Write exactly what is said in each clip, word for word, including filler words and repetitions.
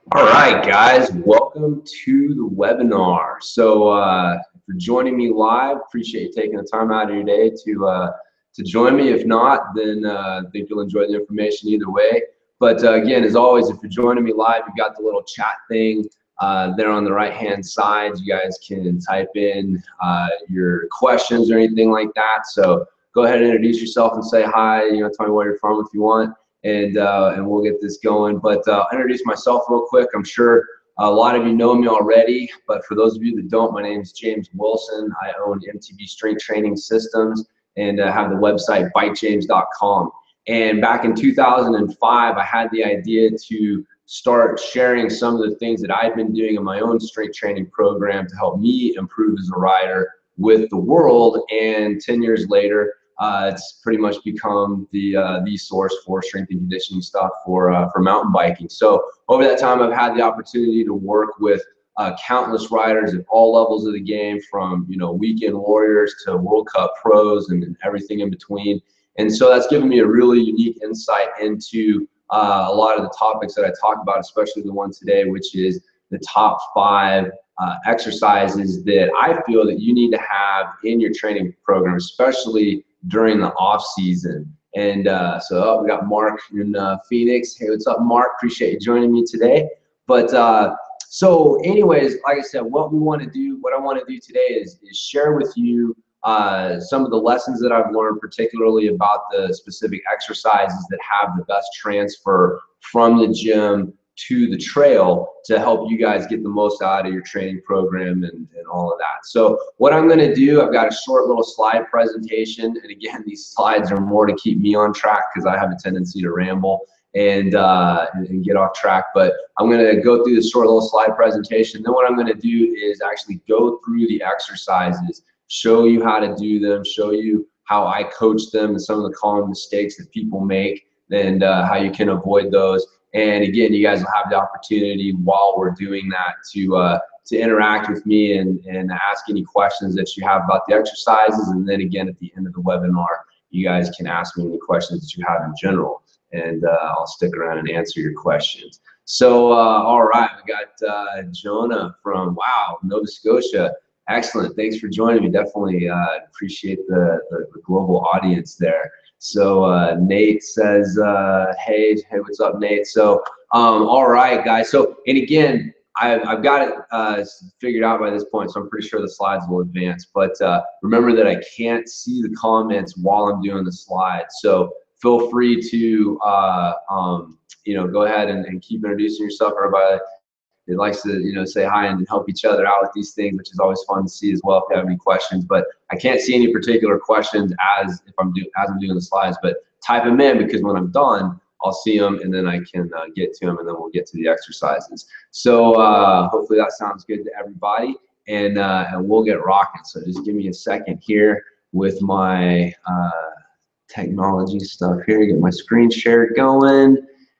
All right, guys, welcome to the webinar. So, uh, for joining me live, appreciate you taking the time out of your day to uh, to join me. If not, then uh, I think you'll enjoy the information either way. But uh, again, as always, if you're joining me live, you've got the little chat thing uh, there on the right-hand side. You guys can type in uh, your questions or anything like that. So go ahead and introduce yourself and say hi. You know, tell me where you're from if you want. And, uh, and we'll get this going. But uh, I'll introduce myself real quick. I'm sure a lot of you know me already, but for those of you that don't, my name is James Wilson. I own M T B Strength Training Systems and uh, have the website bite james dot com. And back in two thousand five, I had the idea to start sharing some of the things that I've been doing in my own strength training program to help me improve as a rider with the world. And ten years later, Uh, it's pretty much become the uh, the source for strength and conditioning stuff for uh, for mountain biking. So over that time, I've had the opportunity to work with uh, countless riders at all levels of the game, from you know weekend warriors to World Cup pros and, and everything in between. And so that's given me a really unique insight into uh, a lot of the topics that I talk about, especially the one today, which is the top five uh, exercises that I feel that you need to have in your training program, especially during the off season. And uh, so oh, we got Mark in uh, Phoenix. Hey, what's up, Mark? Appreciate you joining me today. But uh, so anyways, like I said, what we want to do, what I want to do today is, is share with you uh, some of the lessons that I've learned, particularly about the specific exercises that have the best transfer from the gym to the trail to help you guys get the most out of your training program and, and all of that. So what I'm going to do, I've got a short little slide presentation. And again, these slides are more to keep me on track because I have a tendency to ramble and, uh, and, and get off track. But I'm going to go through this short little slide presentation. Then what I'm going to do is actually go through the exercises, show you how to do them, show you how I coach them and some of the common mistakes that people make and uh, how you can avoid those. And again, you guys will have the opportunity while we're doing that to uh, to interact with me and, and ask any questions that you have about the exercises. And then again, at the end of the webinar, you guys can ask me any questions that you have in general. And uh, I'll stick around and answer your questions. So, uh, all right, we got uh, Jonah from, wow, Nova Scotia. Excellent. Thanks for joining me. Definitely uh, appreciate the, the, the global audience there. So uh, Nate says, uh, hey, hey, what's up, Nate? So, um, all right, guys. So, and again, I've, I've got it uh, figured out by this point, so I'm pretty sure the slides will advance. But uh, remember that I can't see the comments while I'm doing the slides. So feel free to, uh, um, you know, go ahead and, and keep introducing yourself. Everybody that likes to, you know, say hi and help each other out with these things, which is always fun to see as well if you have any questions. But I can't see any particular questions as if I'm doing as I'm doing the slides, but type them in because when I'm done, I'll see them and then I can uh, get to them and then we'll get to the exercises. So uh, hopefully that sounds good to everybody and, uh, and we'll get rocking. So just give me a second here with my uh, technology stuff here, get my screen share going.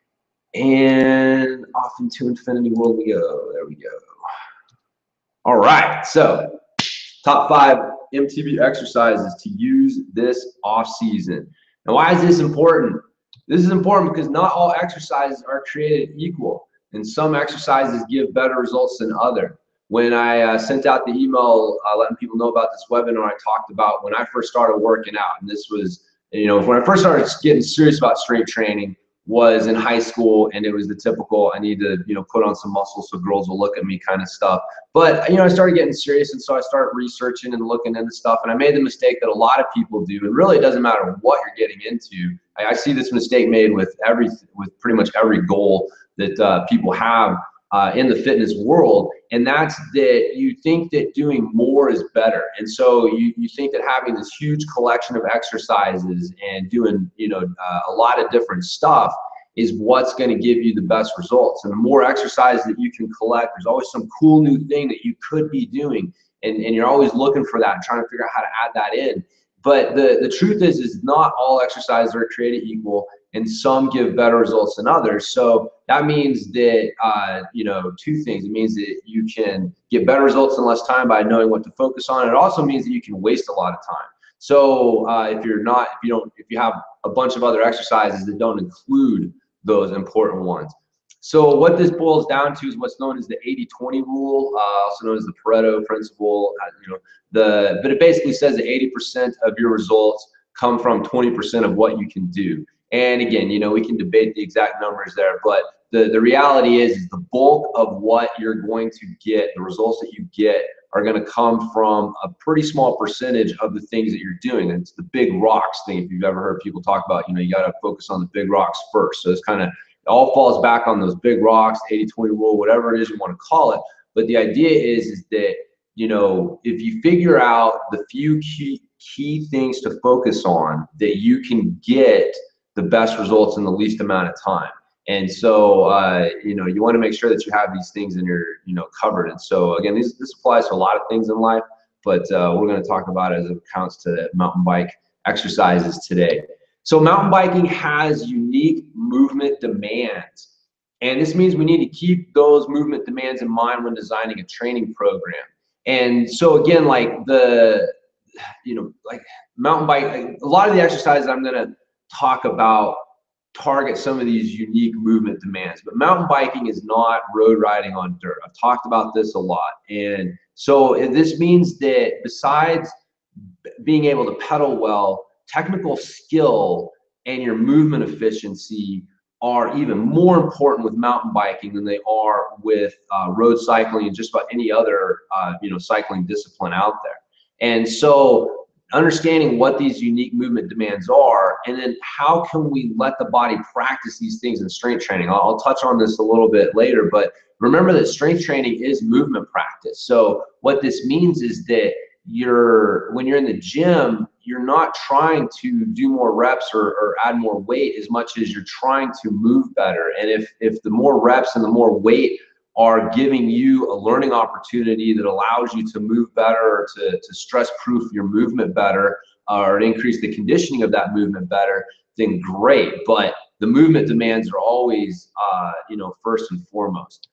And off into infinity will we go. There we go. All right, so top five M T B exercises to use this off season. Now, why is this important? This is important because not all exercises are created equal, and some exercises give better results than other. When I uh, sent out the email uh, letting people know about this webinar, I talked about when I first started working out, and this was, you know, when I first started getting serious about strength training, was in high school, and it was the typical I need to, you know, put on some muscle so girls will look at me kind of stuff. But, you know, I started getting serious, and so I started researching and looking into stuff, and I made the mistake that a lot of people do, and really it doesn't matter what you're getting into. I, I see this mistake made with every, with pretty much every goal that uh, people have uh, in the fitness world, and that's that you think that doing more is better. And so you, you think that having this huge collection of exercises and doing, you know, uh, a lot of different stuff is what's going to give you the best results. And the more exercise that you can collect, there's always some cool new thing that you could be doing. And, and you're always looking for that and trying to figure out how to add that in. But the, the truth is, is not all exercises are created equal, and some give better results than others. So that means that, uh, you know, two things. It means that you can get better results in less time by knowing what to focus on. It also means that you can waste a lot of time. So uh, if you're not, if you don't, if you have a bunch of other exercises that don't include those important ones. So what this boils down to is what's known as the eighty twenty rule, uh, also known as the Pareto principle. Uh, you know, the but it basically says that eighty percent of your results come from twenty percent of what you can do. And again, you know, we can debate the exact numbers there, but the, the reality is, is the bulk of what you're going to get, the results that you get, are going to come from a pretty small percentage of the things that you're doing. And it's the big rocks thing. If you've ever heard people talk about, you know, you got to focus on the big rocks first. So it's kind of, it all falls back on those big rocks, eighty twenty rule, whatever it is you want to call it. But the idea is, is that, you know, if you figure out the few key, key things to focus on, that you can get the best results in the least amount of time. And so, uh, you know, you want to make sure that you have these things in your, you know, covered. And so, again, this, this applies to a lot of things in life, but uh, we're going to talk about it as it counts to mountain bike exercises today. So mountain biking has unique movement demands. And this means we need to keep those movement demands in mind when designing a training program. And so, again, like the, you know, like mountain bike, like a lot of the exercises I'm going to talk about target some of these unique movement demands, but mountain biking is not road riding on dirt. I've talked about this a lot. And so this means that besides being able to pedal well, technical skill and your movement efficiency are even more important with mountain biking than they are with uh, road cycling and just about any other uh, you know, cycling discipline out there. And so understanding what these unique movement demands are, and then how can we let the body practice these things in strength training. I'll, I'll touch on this a little bit later, but remember that strength training is movement practice. So what this means is that you're, when you're in the gym, you're not trying to do more reps or, or add more weight as much as you're trying to move better. And if, if the more reps and the more weight are giving you a learning opportunity that allows you to move better, or to, to stress proof your movement better, or increase the conditioning of that movement better, then great. But the movement demands are always, uh, you know, first and foremost.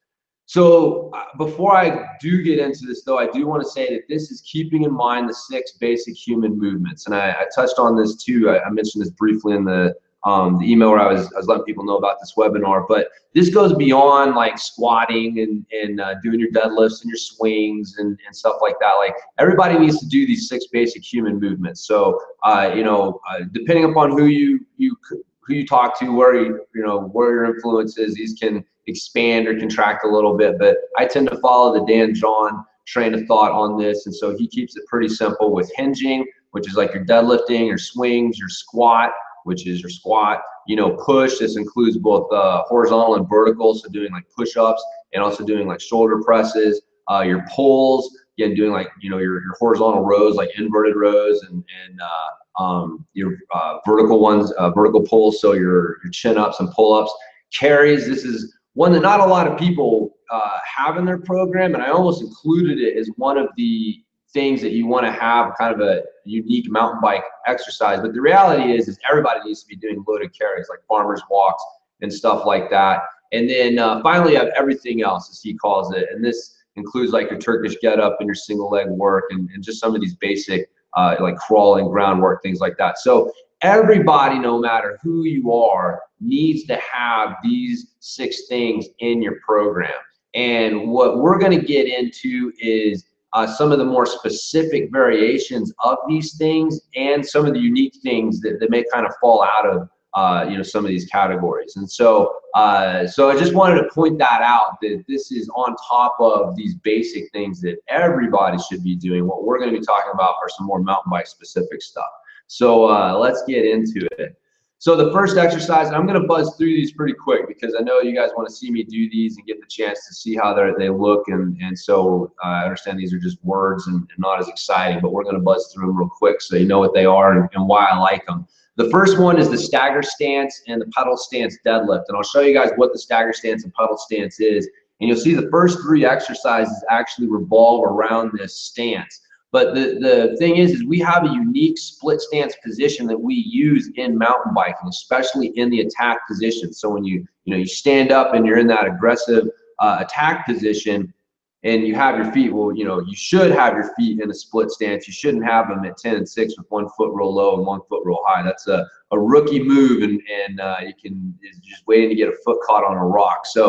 So uh, before I do get into this, though, I do want to say that this is keeping in mind the six basic human movements. And I, I touched on this too. I, I mentioned this briefly in the Um, the email where I was, I was letting people know about this webinar, but this goes beyond like squatting and, and uh, doing your deadlifts and your swings and, and stuff like that. Like everybody needs to do these six basic human movements. So, uh, you know, uh, depending upon who you, you, who you talk to, where you, you know, where your influence is, these can expand or contract a little bit, but I tend to follow the Dan John train of thought on this. And so he keeps it pretty simple with hinging, which is like your deadlifting, your swings, your squat, which is your squat, you know, push. This includes both uh, horizontal and vertical, so doing like push-ups and also doing like shoulder presses. Uh, your pulls, again, doing like, you know, your, your horizontal rows, like inverted rows, and, and uh, um, your uh, vertical ones, uh, vertical pulls, so your, your chin-ups and pull-ups. Carries, this is one that not a lot of people uh, have in their program, and I almost included it as one of the things that you want to have kind of a unique mountain bike exercise. But the reality is, is everybody needs to be doing loaded carries, like farmer's walks and stuff like that. And then uh, finally, you have everything else, as he calls it. And this includes like your Turkish get up and your single leg work, and, and just some of these basic uh, like crawling, groundwork, things like that. So everybody, no matter who you are, needs to have these six things in your program. And what we're going to get into is Uh, some of the more specific variations of these things, and some of the unique things that, that may kind of fall out of uh, you know, some of these categories. And so uh, so I just wanted to point that out, that this is on top of these basic things that everybody should be doing. What we're going to be talking about are some more mountain bike specific stuff. So uh, let's get into it. So the first exercise, and I'm going to buzz through these pretty quick because I know you guys want to see me do these and get the chance to see how they look. And, and so uh, I understand these are just words and, and not as exciting, but we're going to buzz through them real quick so you know what they are and, and why I like them. The first one is the stagger stance and the pedal stance deadlift. And I'll show you guys what the stagger stance and pedal stance is. And you'll see the first three exercises actually revolve around this stance. But the, the thing is, is we have a unique split stance position that we use in mountain biking, especially in the attack position. So when you, you know, you stand up and you're in that aggressive uh, attack position and you have your feet, well, you know, you should have your feet in a split stance. You shouldn't have them at ten and six with one foot real low and one foot real high. That's a, a rookie move, and, and uh, you can, it's just waiting to get a foot caught on a rock. So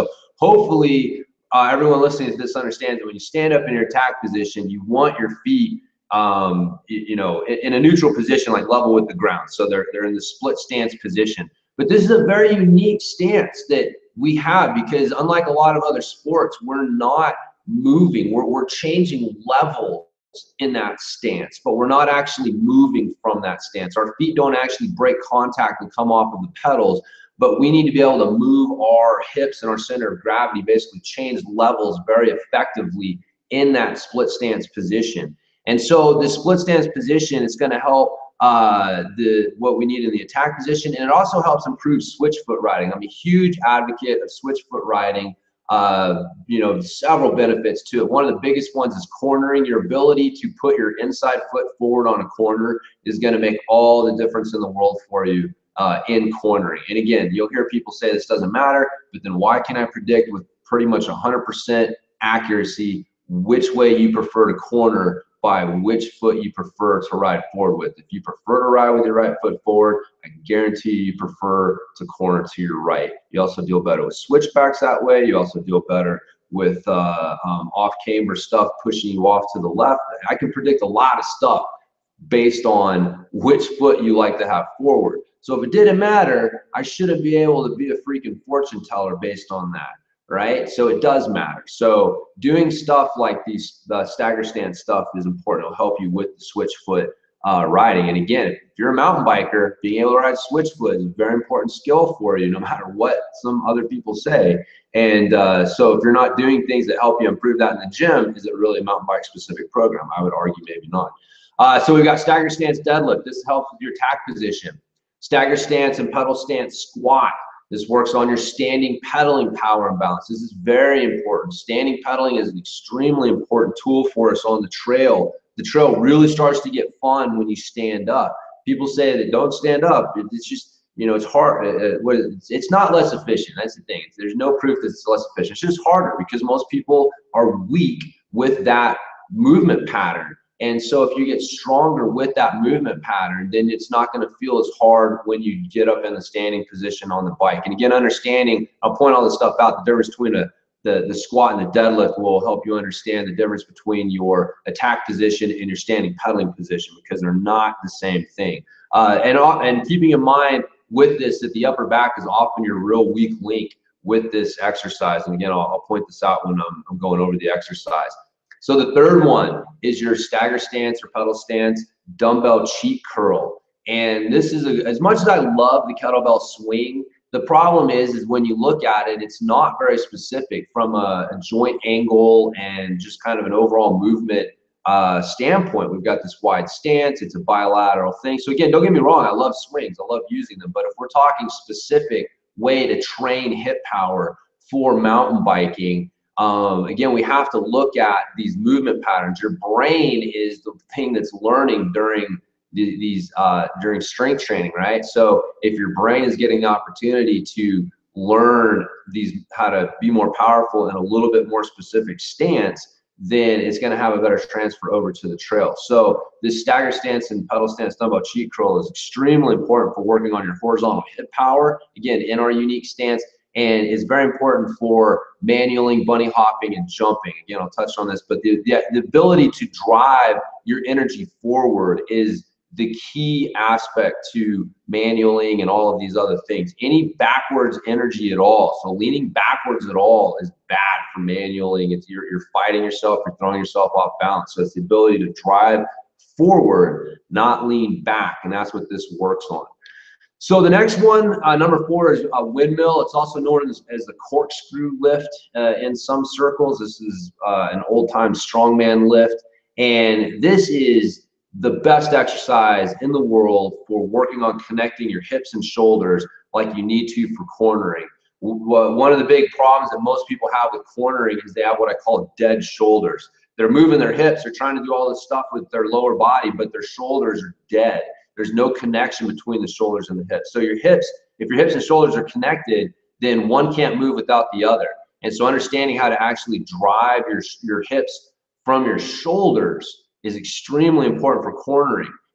hopefully uh, everyone listening to this understands that when you stand up in your attack position, you want your feet um, you, you know, in, in a neutral position, like level with the ground. So they're, they're in the split stance position. But this is a very unique stance that we have, because unlike a lot of other sports, we're not moving. We're, we're changing levels in that stance, but we're not actually moving from that stance. Our feet don't actually break contact and come off of the pedals, but we need to be able to move our hips and our center of gravity, basically change levels very effectively in that split stance position. And so the split stance position is going to help uh, the what we need in the attack position, and it also helps improve switch foot riding. I'm a huge advocate of switch foot riding. Uh, you know, several benefits to it. One of the biggest ones is cornering. Your ability to put your inside foot forward on a corner is going to make all the difference in the world for you uh, in cornering. And again, you'll hear people say this doesn't matter, but then why can I predict with pretty much one hundred percent accuracy which way you prefer to corner by which foot you prefer to ride forward with? If you prefer to ride with your right foot forward, I guarantee you prefer to corner to your right. You also deal better with switchbacks that way. You also deal better with uh, um, off-camber stuff pushing you off to the left. I can predict a lot of stuff based on which foot you like to have forward. So if it didn't matter, I shouldn't be able to be a freaking fortune teller based on that. Right? So it does matter. So doing stuff like these, the stagger stance stuff is important. It'll help you with the switch foot uh, riding. And again, if you're a mountain biker, being able to ride switch foot is a very important skill for you, no matter what some other people say. And uh, so if you're not doing things that help you improve that in the gym, is it really a mountain bike specific program? I would argue maybe not. Uh, so we've got stagger stance deadlift. This helps with your attack position. Stagger stance and pedal stance squat. This works on your standing pedaling power and balance. This is very important. Standing pedaling is an extremely important tool for us on the trail. The trail really starts to get fun when you stand up. People say that don't stand up. It's just, you know, it's hard. It's not less efficient. That's the thing. There's no proof that it's less efficient. It's just harder because most people are weak with that movement pattern. And so if you get stronger with that movement pattern, then it's not going to feel as hard when you get up in the standing position on the bike. And again, understanding, I'll point all this stuff out, the difference between a, the, the squat and the deadlift will help you understand the difference between your attack position and your standing pedaling position, because they're not the same thing. Uh, and, and keeping in mind with this that the upper back is often your real weak link with this exercise. And again, I'll, I'll point this out when I'm, I'm going over the exercise. So the third one is your stagger stance or pedal stance dumbbell cheat curl. And this is, a, as much as I love the kettlebell swing, the problem is, is when you look at it, it's not very specific from a, a joint angle and just kind of an overall movement uh, standpoint. We've got this wide stance, it's a bilateral thing. So again, don't get me wrong, I love swings, I love using them, but if we're talking specific way to train hip power for mountain biking, Um, again, we have to look at these movement patterns. Your brain is the thing that's learning during the, these uh, during strength training, right? So if your brain is getting the opportunity to learn these how to be more powerful in a little bit more specific stance, then it's going to have a better transfer over to the trail. So this stagger stance and pedal stance dumbbell cheat curl is extremely important for working on your horizontal hip power, again, in our unique stance. And it's very important for manualing, bunny hopping, and jumping. Again, I'll touch on this, but the, the, the ability to drive your energy forward is the key aspect to manualing and all of these other things. Any backwards energy at all, so leaning backwards at all is bad for manualing. It's, you're, you're fighting yourself, you're throwing yourself off balance. So it's the ability to drive forward, not lean back, and that's what this works on. So the next one, uh, number four, is a windmill. It's also known as, as the corkscrew lift uh, in some circles. This is uh, an old-time strongman lift, and this is the best exercise in the world for working on connecting your hips and shoulders like you need to for cornering. One of the big problems that most people have with cornering is they have what I call dead shoulders. They're moving their hips, they're trying to do all this stuff with their lower body, but their shoulders are dead. There's no connection between the shoulders and the hips. So your hips, if your hips and shoulders are connected, then one can't move without the other. And so understanding how to actually drive your, your hips from your shoulders is extremely important for cornering.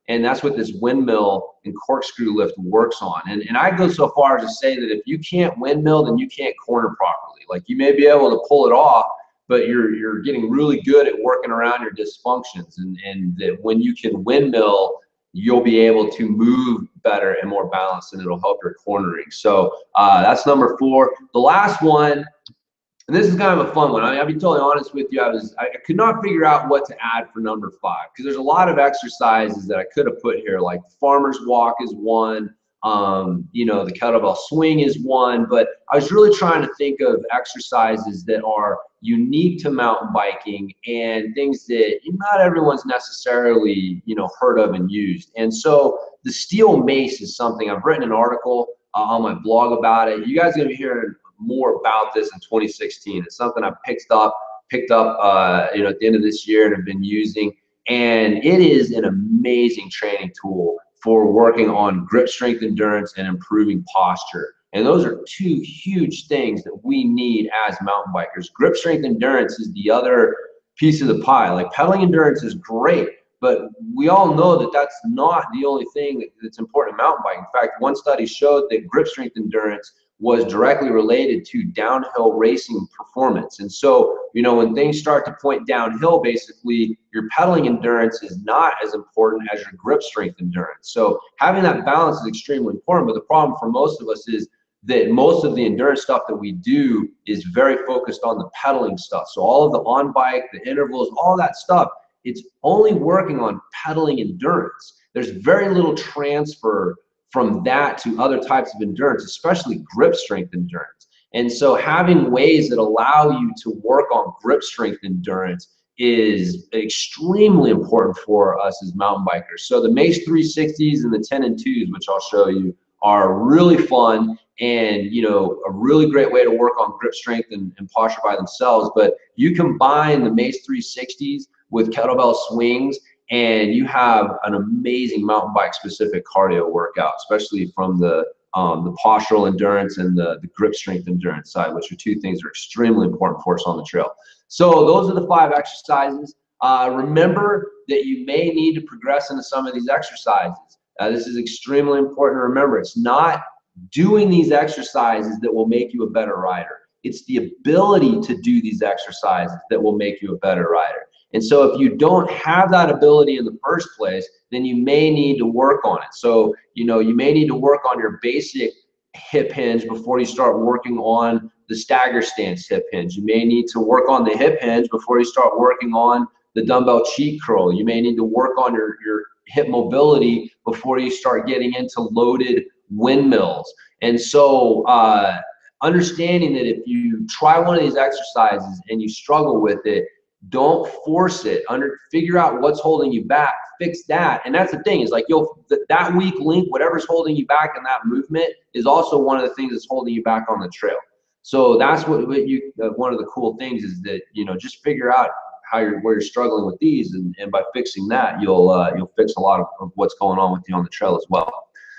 And that's what this windmill and corkscrew lift works on. And, and I go so far as to say that if you can't windmill, then you can't corner properly. Like, you may be able to pull it off, but you're you're getting really good at working around your dysfunctions. And, and that when you can windmill, you'll be able to move better and more balanced, and it'll help your cornering. So uh, that's number four. The last one, and this is kind of a fun one. I mean, I'll be totally honest with you. I was I could not figure out what to add for number five, because there's a lot of exercises that I could have put here, like farmer's walk is one. Um, you know, the kettlebell swing is one, but I was really trying to think of exercises that are unique to mountain biking and things that not everyone's necessarily, you know, heard of and used. And so the steel mace is something I've written an article uh, on my blog about it. You guys are gonna be hearing more about this in twenty sixteen. It's something I picked up, picked up, uh, you know, at the end of this year and have been using. And it is an amazing training tool for working on grip strength, endurance, and improving posture. And those are two huge things that we need as mountain bikers. Grip strength, endurance is the other piece of the pie. Like, pedaling endurance is great, but we all know that that's not the only thing that's important in mountain biking. In fact, one study showed that grip strength endurance was directly related to downhill racing performance. And so, you know, when things start to point downhill, basically your pedaling endurance is not as important as your grip strength endurance. So having that balance is extremely important. But the problem for most of us is that most of the endurance stuff that we do is very focused on the pedaling stuff. So all of the on bike, the intervals, all that stuff, it's only working on pedaling endurance. There's very little transfer from that to other types of endurance, especially grip strength endurance. And so having ways that allow you to work on grip strength endurance is extremely important for us as mountain bikers. So the Mace three sixties and the ten and twos, which I'll show you, are really fun and, you know, a really great way to work on grip strength and, and posture by themselves. But you combine the Mace three sixties with kettlebell swings, and you have an amazing mountain bike specific cardio workout, especially from the um, the postural endurance and the, the grip strength endurance side, which are two things that are extremely important for us on the trail. So those are the five exercises. Uh, remember that you may need to progress into some of these exercises. Uh, this is extremely important to remember. It's not doing these exercises that will make you a better rider. It's the ability to do these exercises that will make you a better rider. And so if you don't have that ability in the first place, then you may need to work on it. So, you know, you may need to work on your basic hip hinge before you start working on the stagger stance hip hinge. You may need to work on the hip hinge before you start working on the dumbbell cheek curl. You may need to work on your, your hip mobility before you start getting into loaded windmills. And so uh, understanding that if you try one of these exercises and you struggle with it, don't force it. Under figure out what's holding you back, fix that. And that's the thing, is like, you'll th that weak link, whatever's holding you back in that movement, is also one of the things that's holding you back on the trail. So that's what, what you uh, one of the cool things is that, you know, just figure out how you're where you're struggling with these, and, and by fixing that, you'll uh, you'll fix a lot of, of what's going on with you on the trail as well.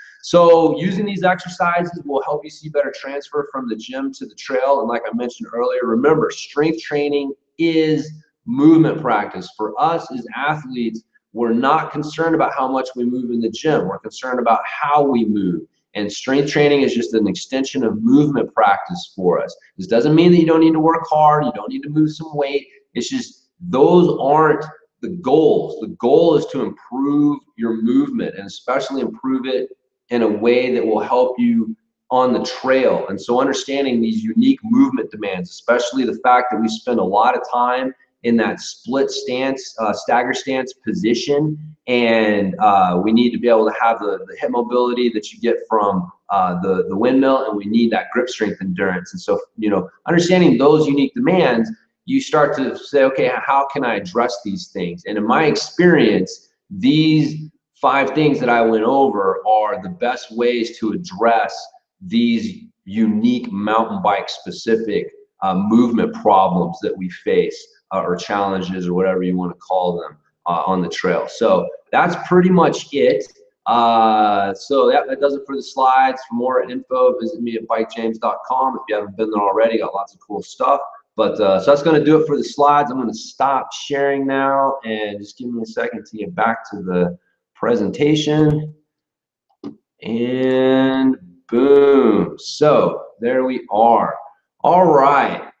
So using these exercises will help you see better transfer from the gym to the trail. And like I mentioned earlier, remember, strength training is movement practice. For us as athletes, we're not concerned about how much we move in the gym. We're concerned about how we move. And strength training is just an extension of movement practice for us. This doesn't mean that you don't need to work hard, you don't need to move some weight. It's just those aren't the goals. The goal is to improve your movement, and especially improve it in a way that will help you on the trail. And so understanding these unique movement demands, especially the fact that we spend a lot of time in that split stance, uh, stagger stance position, and uh, we need to be able to have the, the hip mobility that you get from uh, the, the windmill, and we need that grip strength endurance. And so, you know, understanding those unique demands, you start to say, okay, how can I address these things? And in my experience, these five things that I went over are the best ways to address these unique mountain bike specific uh, movement problems that we face, uh, or challenges, or whatever you want to call them, uh, on the trail. So that's pretty much it. Uh, so that, that does it for the slides. For more info, visit me at bike james dot com. If you haven't been there already, got lots of cool stuff. But uh, so that's going to do it for the slides. I'm going to stop sharing now and just give me a second to get back to the presentation, and boom. So there we are. All right.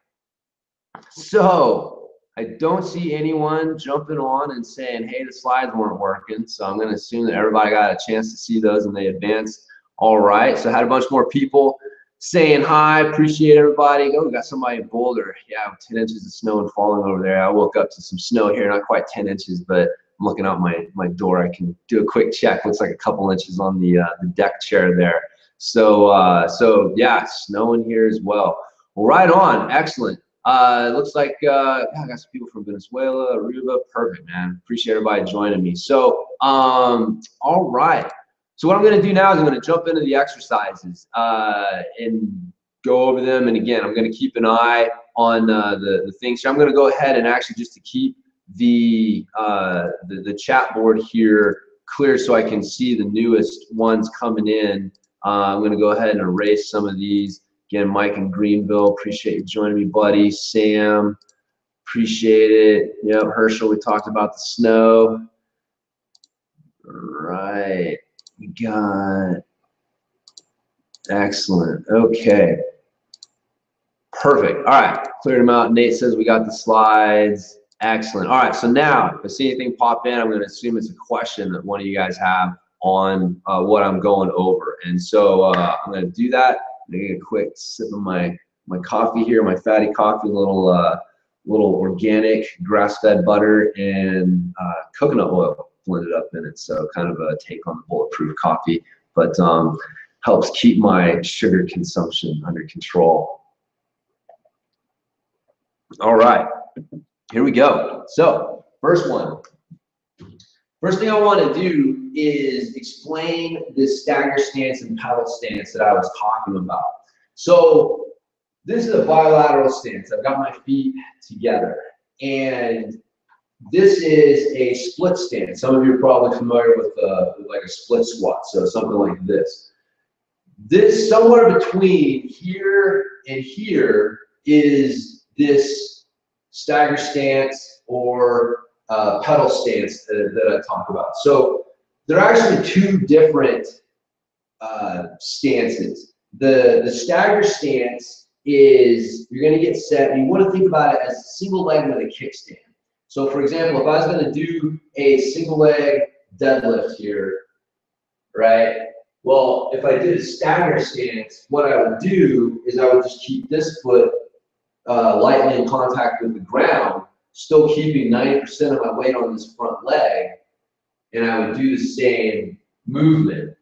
So I don't see anyone jumping on and saying, hey, the slides weren't working. So I'm going to assume that everybody got a chance to see those and they advanced. All right. So I had a bunch more people saying hi. Appreciate everybody. Oh, we got somebody in Boulder. Yeah, ten inches of snow and falling over there. I woke up to some snow here, not quite ten inches, but I'm looking out my, my door. I can do a quick check. Looks like a couple inches on the, uh, the deck chair there. So, uh, so yeah, snowing here as well. Well, right on. Excellent. Uh, looks like uh, yeah, I got some people from Venezuela, Aruba. Perfect, man. Appreciate everybody joining me. So, um, all right. So what I'm going to do now is I'm going to jump into the exercises uh, and go over them. And again, I'm going to keep an eye on uh, the the things. So I'm going to go ahead and actually just to keep the uh, the, the chat board here clear so I can see the newest ones coming in. Uh, I'm going to go ahead and erase some of these. Again, Mike in Greenville, appreciate you joining me, buddy. Sam, appreciate it. Yep, Herschel, we talked about the snow. Right, we got, excellent, okay. Perfect, all right, cleared them out. Nate says we got the slides. Excellent, all right, so now, if I see anything pop in, I'm gonna assume it's a question that one of you guys have on uh, what I'm going over. And so uh, I'm gonna do that. Take a quick sip of my my coffee here, my fatty coffee, a little uh, little organic grass-fed butter and uh, coconut oil blended up in it. So kind of a take on the bulletproof coffee, but um, helps keep my sugar consumption under control. All right, here we go. So first one. First thing I want to do is explain this stagger stance and pedal stance that I was talking about. So this is a bilateral stance. I've got my feet together. And this is a split stance. Some of you are probably familiar with, uh, with like a split squat, so something like this. This, somewhere between here and here, is this stagger stance or Uh, pedal stance that, that I talk about. So there are actually two different uh, stances. The, the stagger stance is you're going to get set, and you want to think about it as a single leg with a kickstand. So for example, if I was going to do a single leg deadlift here, right? Well, if I did a stagger stance, what I would do is I would just keep this foot uh, lightly in contact with the ground, still keeping ninety percent of my weight on this front leg, and I would do the same movement.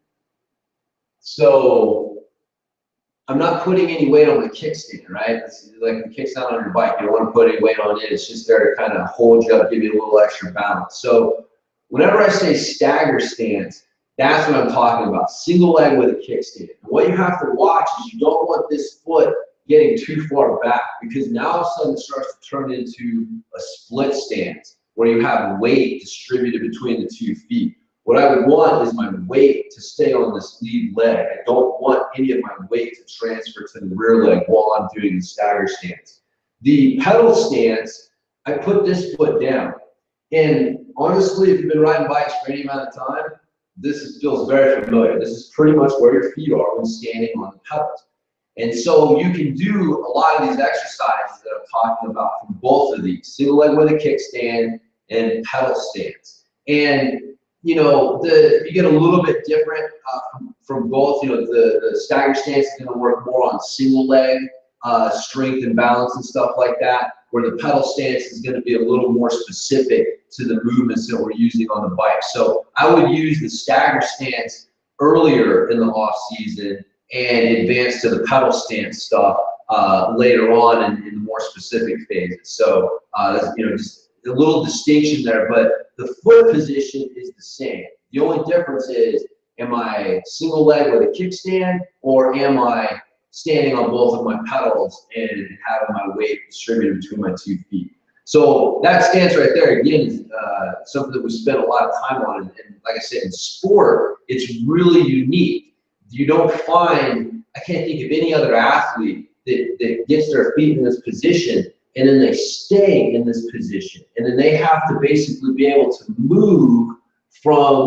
So I'm not putting any weight on the kickstand, right? It's like the kickstand on your bike. You don't want to put any weight on it. It's just there to kind of hold you up, give you a little extra balance. So whenever I say stagger stance, that's what I'm talking about. Single leg with a kickstand. And what you have to watch is you don't want this foot getting too far back, because now all of a sudden it starts to turn into a split stance where you have weight distributed between the two feet. What I would want is my weight to stay on this lead leg. I don't want any of my weight to transfer to the rear leg while I'm doing the stagger stance. The pedal stance, I put this foot down. And honestly, if you've been riding bikes for any amount of time, this feels very familiar. This is pretty much where your feet are when standing on the pedals. And so you can do a lot of these exercises that I'm talking about from both of these, single leg with a kickstand and pedal stance. And, you know, the you get a little bit different uh, from, from both. You know, the, the stagger stance is going to work more on single leg uh, strength and balance and stuff like that, where the pedal stance is going to be a little more specific to the movements that we're using on the bike. So I would use the stagger stance earlier in the off season and advance to the pedal stance stuff uh, later on in, in the more specific phases. So uh, that's, you know, just a little distinction there, but the foot position is the same. The only difference is, am I single leg with a kickstand, or am I standing on both of my pedals and having my weight distributed between my two feet? So that stance right there, again, is uh, something that we spend a lot of time on. And, and like I said, in sport, it's really unique. You don't find, I can't think of any other athlete that, that gets their feet in this position and then they stay in this position. And then they have to basically be able to move from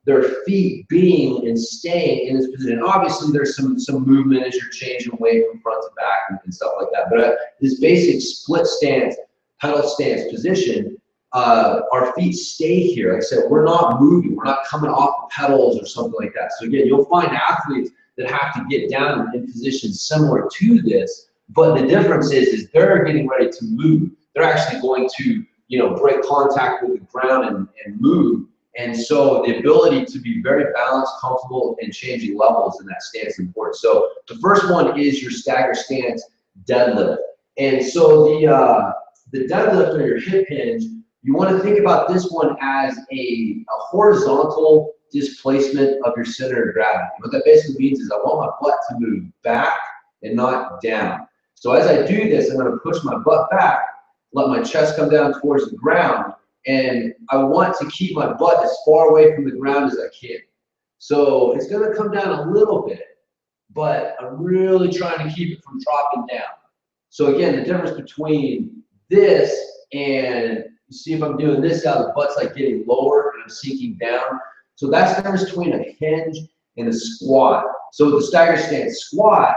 their feet being and staying in this position. Obviously, there's some some movement as you're changing weight from front to back and, and stuff like that. But uh, this basic split stance, pedal stance position, uh, our feet stay here. Like I said, we're not moving. We're not coming off the pedals or something like that. So again, you'll find athletes that have to get down in positions similar to this. But the difference is, is they're getting ready to move. They're actually going to, you know, break contact with the ground and, and move. And so the ability to be very balanced, comfortable, and changing levels in that stance is important. So the first one is your stagger stance deadlift. And so the uh, the deadlift or your hip hinge, you want to think about this one as a, a horizontal displacement of your center of gravity. What that basically means is I want my butt to move back and not down. So as I do this, I'm going to push my butt back, let my chest come down towards the ground, and I want to keep my butt as far away from the ground as I can. So it's going to come down a little bit, but I'm really trying to keep it from dropping down. So again, the difference between this and, you see if I'm doing this out, the butt's like getting lower and I'm sinking down. So that's the difference between a hinge and a squat. So with the stagger stance squat,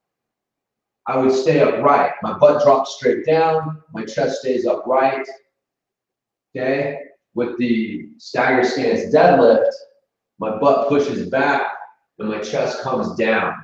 I would stay upright. My butt drops straight down, my chest stays upright. Okay, with the stagger stance deadlift, my butt pushes back and my chest comes down.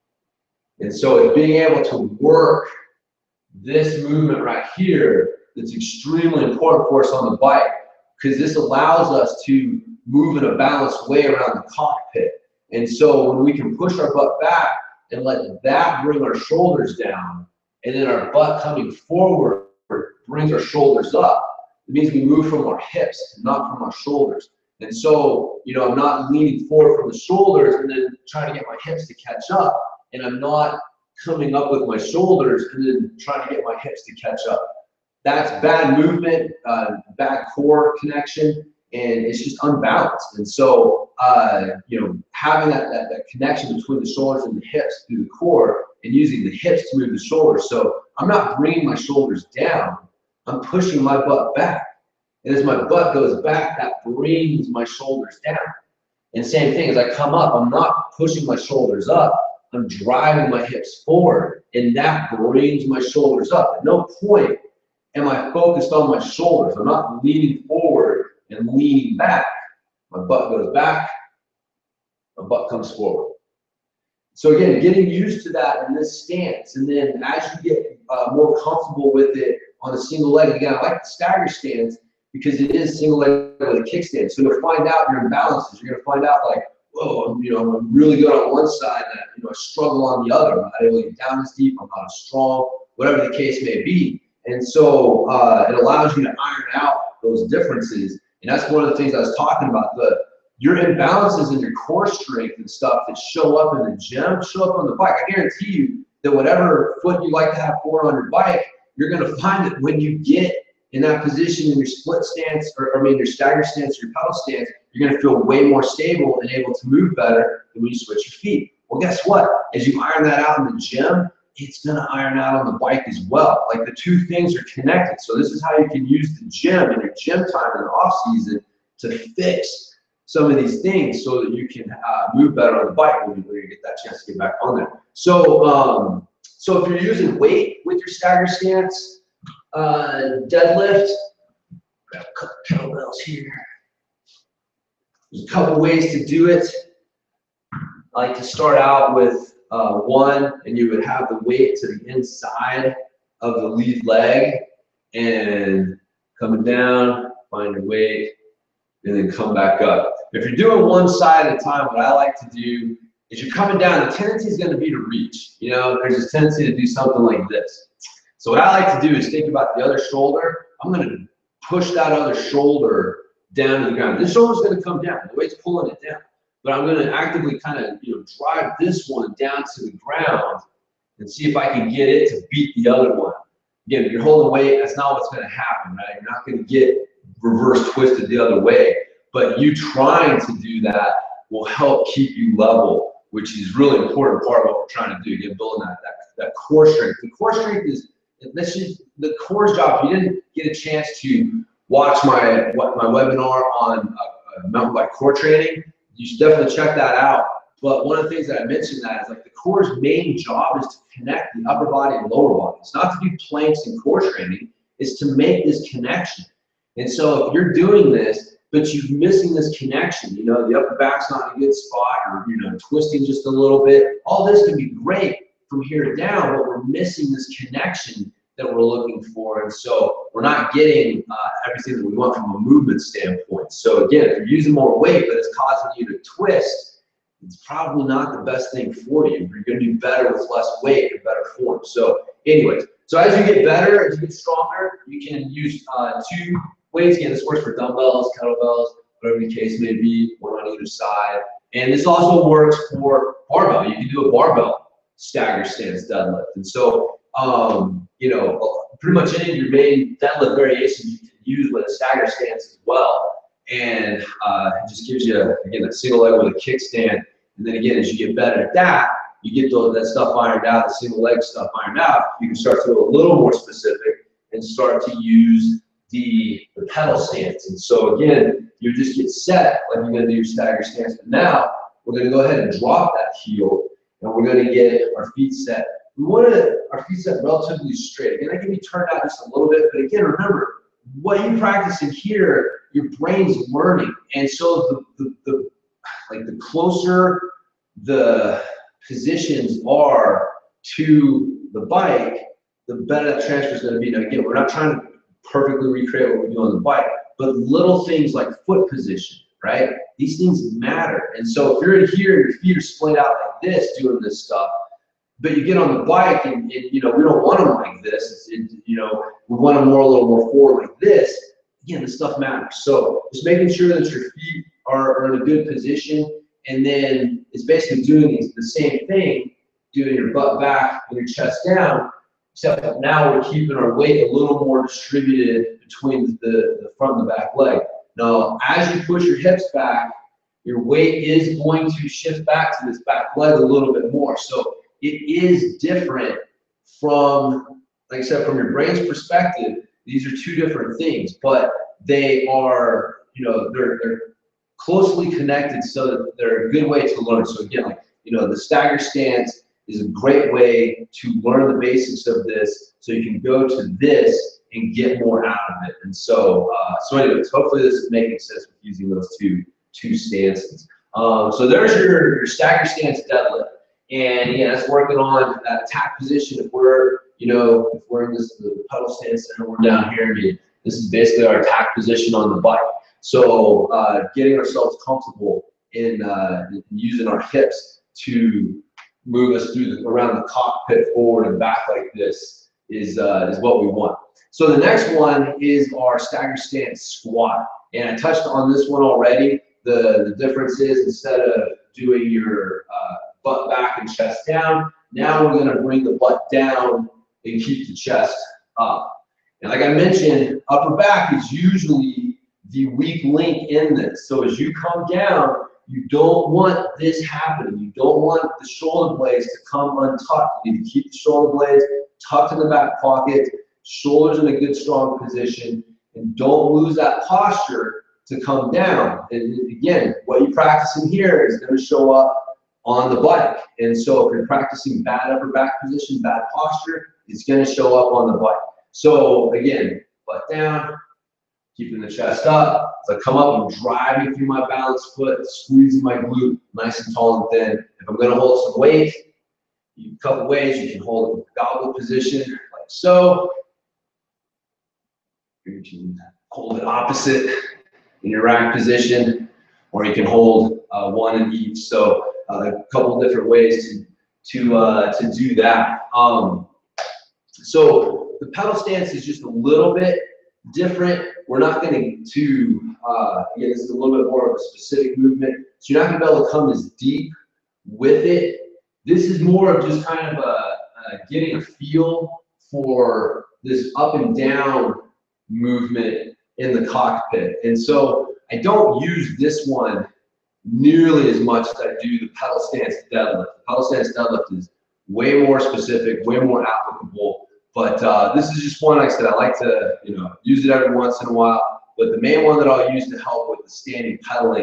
And so it's being able to work this movement right here that's extremely important for us on the bike, because this allows us to move in a balanced way around the cockpit. And so when we can push our butt back and let that bring our shoulders down, and then our butt coming forward brings our shoulders up, it means we move from our hips, not from our shoulders. And so, you know, I'm not leaning forward from the shoulders and then trying to get my hips to catch up. And I'm not coming up with my shoulders and then trying to get my hips to catch up. That's bad movement, uh, bad core connection, and it's just unbalanced. And so, uh, you know, having that, that, that connection between the shoulders and the hips through the core and using the hips to move the shoulders. So I'm not bringing my shoulders down. I'm pushing my butt back. And as my butt goes back, that brings my shoulders down. And same thing, as I come up, I'm not pushing my shoulders up. I'm driving my hips forward, and that brings my shoulders up. At no point am I focused on my shoulders. I'm not leaning forward and leaning back. My butt goes back, my butt comes forward. So again, getting used to that in this stance, and then as you get uh, more comfortable with it on a single leg, again, I like the stagger stance because it is single leg with a kickstand. So you'll find out your imbalances. You're gonna find out like, whoa, I'm, you know, I'm really good on one side, and you know, I struggle on the other. I'm not able to get down as deep. I'm not as strong, whatever the case may be. And so uh, it allows you to iron out those differences. And that's one of the things I was talking about. The your imbalances in your core strength and stuff that show up in the gym show up on the bike. I guarantee you that whatever foot you like to have forward on your bike, you're going to find that when you get in that position in your split stance, or, or I mean your stagger stance, or your pedal stance, you're going to feel way more stable and able to move better than when you switch your feet. Well, guess what? As you iron that out in the gym, it's going to iron out on the bike as well. Like the two things are connected. So this is how you can use the gym and your gym time in the off season to fix some of these things so that you can uh, move better on the bike when you, when you get that chance to get back on there. So, um, so if you're using weight with your stagger stance, uh, deadlift, grab a couple kettlebells here. There's a couple ways to do it. I like to start out with uh, one, and you would have the weight to the inside of the lead leg, and coming down, find your weight, and then come back up. If you're doing one side at a time, what I like to do is you're coming down, the tendency is going to be to reach. You know, there's this tendency to do something like this. So what I like to do is think about the other shoulder. I'm going to push that other shoulder down to the ground. This shoulder's going to come down. The weight's pulling it down. But I'm going to actively kind of, you know, drive this one down to the ground and see if I can get it to beat the other one. Again, if you're holding weight, that's not what's going to happen, right? You're not going to get reverse twisted the other way. But you trying to do that will help keep you level, which is really important part of what we're trying to do. Get building that, that, that core strength. The core strength is, this is the core's job. If you didn't get a chance to watch my what my webinar on uh, uh, mountain bike core training, you should definitely check that out. But one of the things that I mentioned that is like the core's main job is to connect the upper body and lower body. It's not to do planks and core training, it's to make this connection. And so if you're doing this, but you're missing this connection, you know, the upper back's not in a good spot, or, you know, twisting just a little bit, all this can be great from here to down, but we're missing this connection that we're looking for. And so we're not getting uh, everything that we want from a movement standpoint. So again, if you're using more weight, but it's causing you to twist, it's probably not the best thing for you. You're going to do better with less weight and better form. So anyways, so as you get better, as you get stronger, you can use uh, two weights. Again, this works for dumbbells, kettlebells, whatever the case may be, one on either side. And this also works for barbell. You can do a barbell stagger stance deadlift. And so, um, you know, pretty much any of your main deadlift variations you can use with a stagger stance as well. And uh, it just gives you, again, a single leg with a kickstand. And then again, as you get better at that, you get those, that stuff ironed out, the single leg stuff ironed out, you can start to go a little more specific and start to use the, the pedal stance. And so again, you just get set like you're gonna do your stagger stance. But now we're gonna go ahead and drop that heel, and we're gonna get our feet set. We want to, our feet set relatively straight. Again, that can be turned out just a little bit, but again, remember, what you practice in here, your brain's learning. And so the, the, the like the closer the positions are to the bike, the better that transfer is going to be. Now again, we're not trying to perfectly recreate what we do on the bike, but little things like foot position, right? These things matter. And so if you're in here, your feet are splayed out like this, doing this stuff, but you get on the bike and, and you know, we don't want them like this. It, you know, we want them more a little more forward like this. Again, this stuff matters. So just making sure that your feet are, are in a good position, and then it's basically doing the same thing, doing your butt back and your chest down, except that now we're keeping our weight a little more distributed between the, the front and the back leg. Now, as you push your hips back, your weight is going to shift back to this back leg a little bit more. So it is different from, like I said, from your brain's perspective, these are two different things, but they are, you know, they're, they're closely connected so that they're a good way to learn. So again, like, you know, the stagger stance is a great way to learn the basics of this, so you can go to this and get more out of it. And so, uh, so anyways, hopefully this is making sense with using those two, two stances. Um, so there's your, your stagger stance deadlift. And yeah, that's working on that attack position. If we're, you know, if we're in this the pedal stance and we're down here, I mean, this is basically our attack position on the bike. So uh, getting ourselves comfortable in, uh, in using our hips to move us through the, around the cockpit forward and back like this is uh, is what we want. So the next one is our stagger stance squat, and I touched on this one already. The the difference is, instead of doing your uh, butt back and chest down, now we're going to bring the butt down and keep the chest up. And like I mentioned, upper back is usually the weak link in this. So as you come down, you don't want this happening. You don't want the shoulder blades to come untucked. You need to keep the shoulder blades tucked in the back pocket, shoulders in a good strong position, and don't lose that posture to come down. And again, what you practice in here is going to show up on the bike. And so if you're practicing bad upper back position, bad posture, it's going to show up on the bike. So again, butt down, keeping the chest up. As I come up, I'm driving through my balanced foot, squeezing my glute nice and tall and thin. If I'm going to hold some weight, a couple ways you can hold a goblet position like so. You can hold it opposite in your rack position, or you can hold uh, one in each. So uh, a couple different ways to to uh, to do that. Um, so the pedal stance is just a little bit different. We're not going to, uh, again, this is a little bit more of a specific movement, so you're not going to be able to come as deep with it. This is more of just kind of a, a getting a feel for this up and down movement in the cockpit. And so I don't use this one nearly as much as I do the pedal stance deadlift. The pedal stance deadlift is way more specific, way more applicable. But uh, this is just one, like I said, I like to, you know, use it every once in a while. But the main one that I'll use to help with the standing pedaling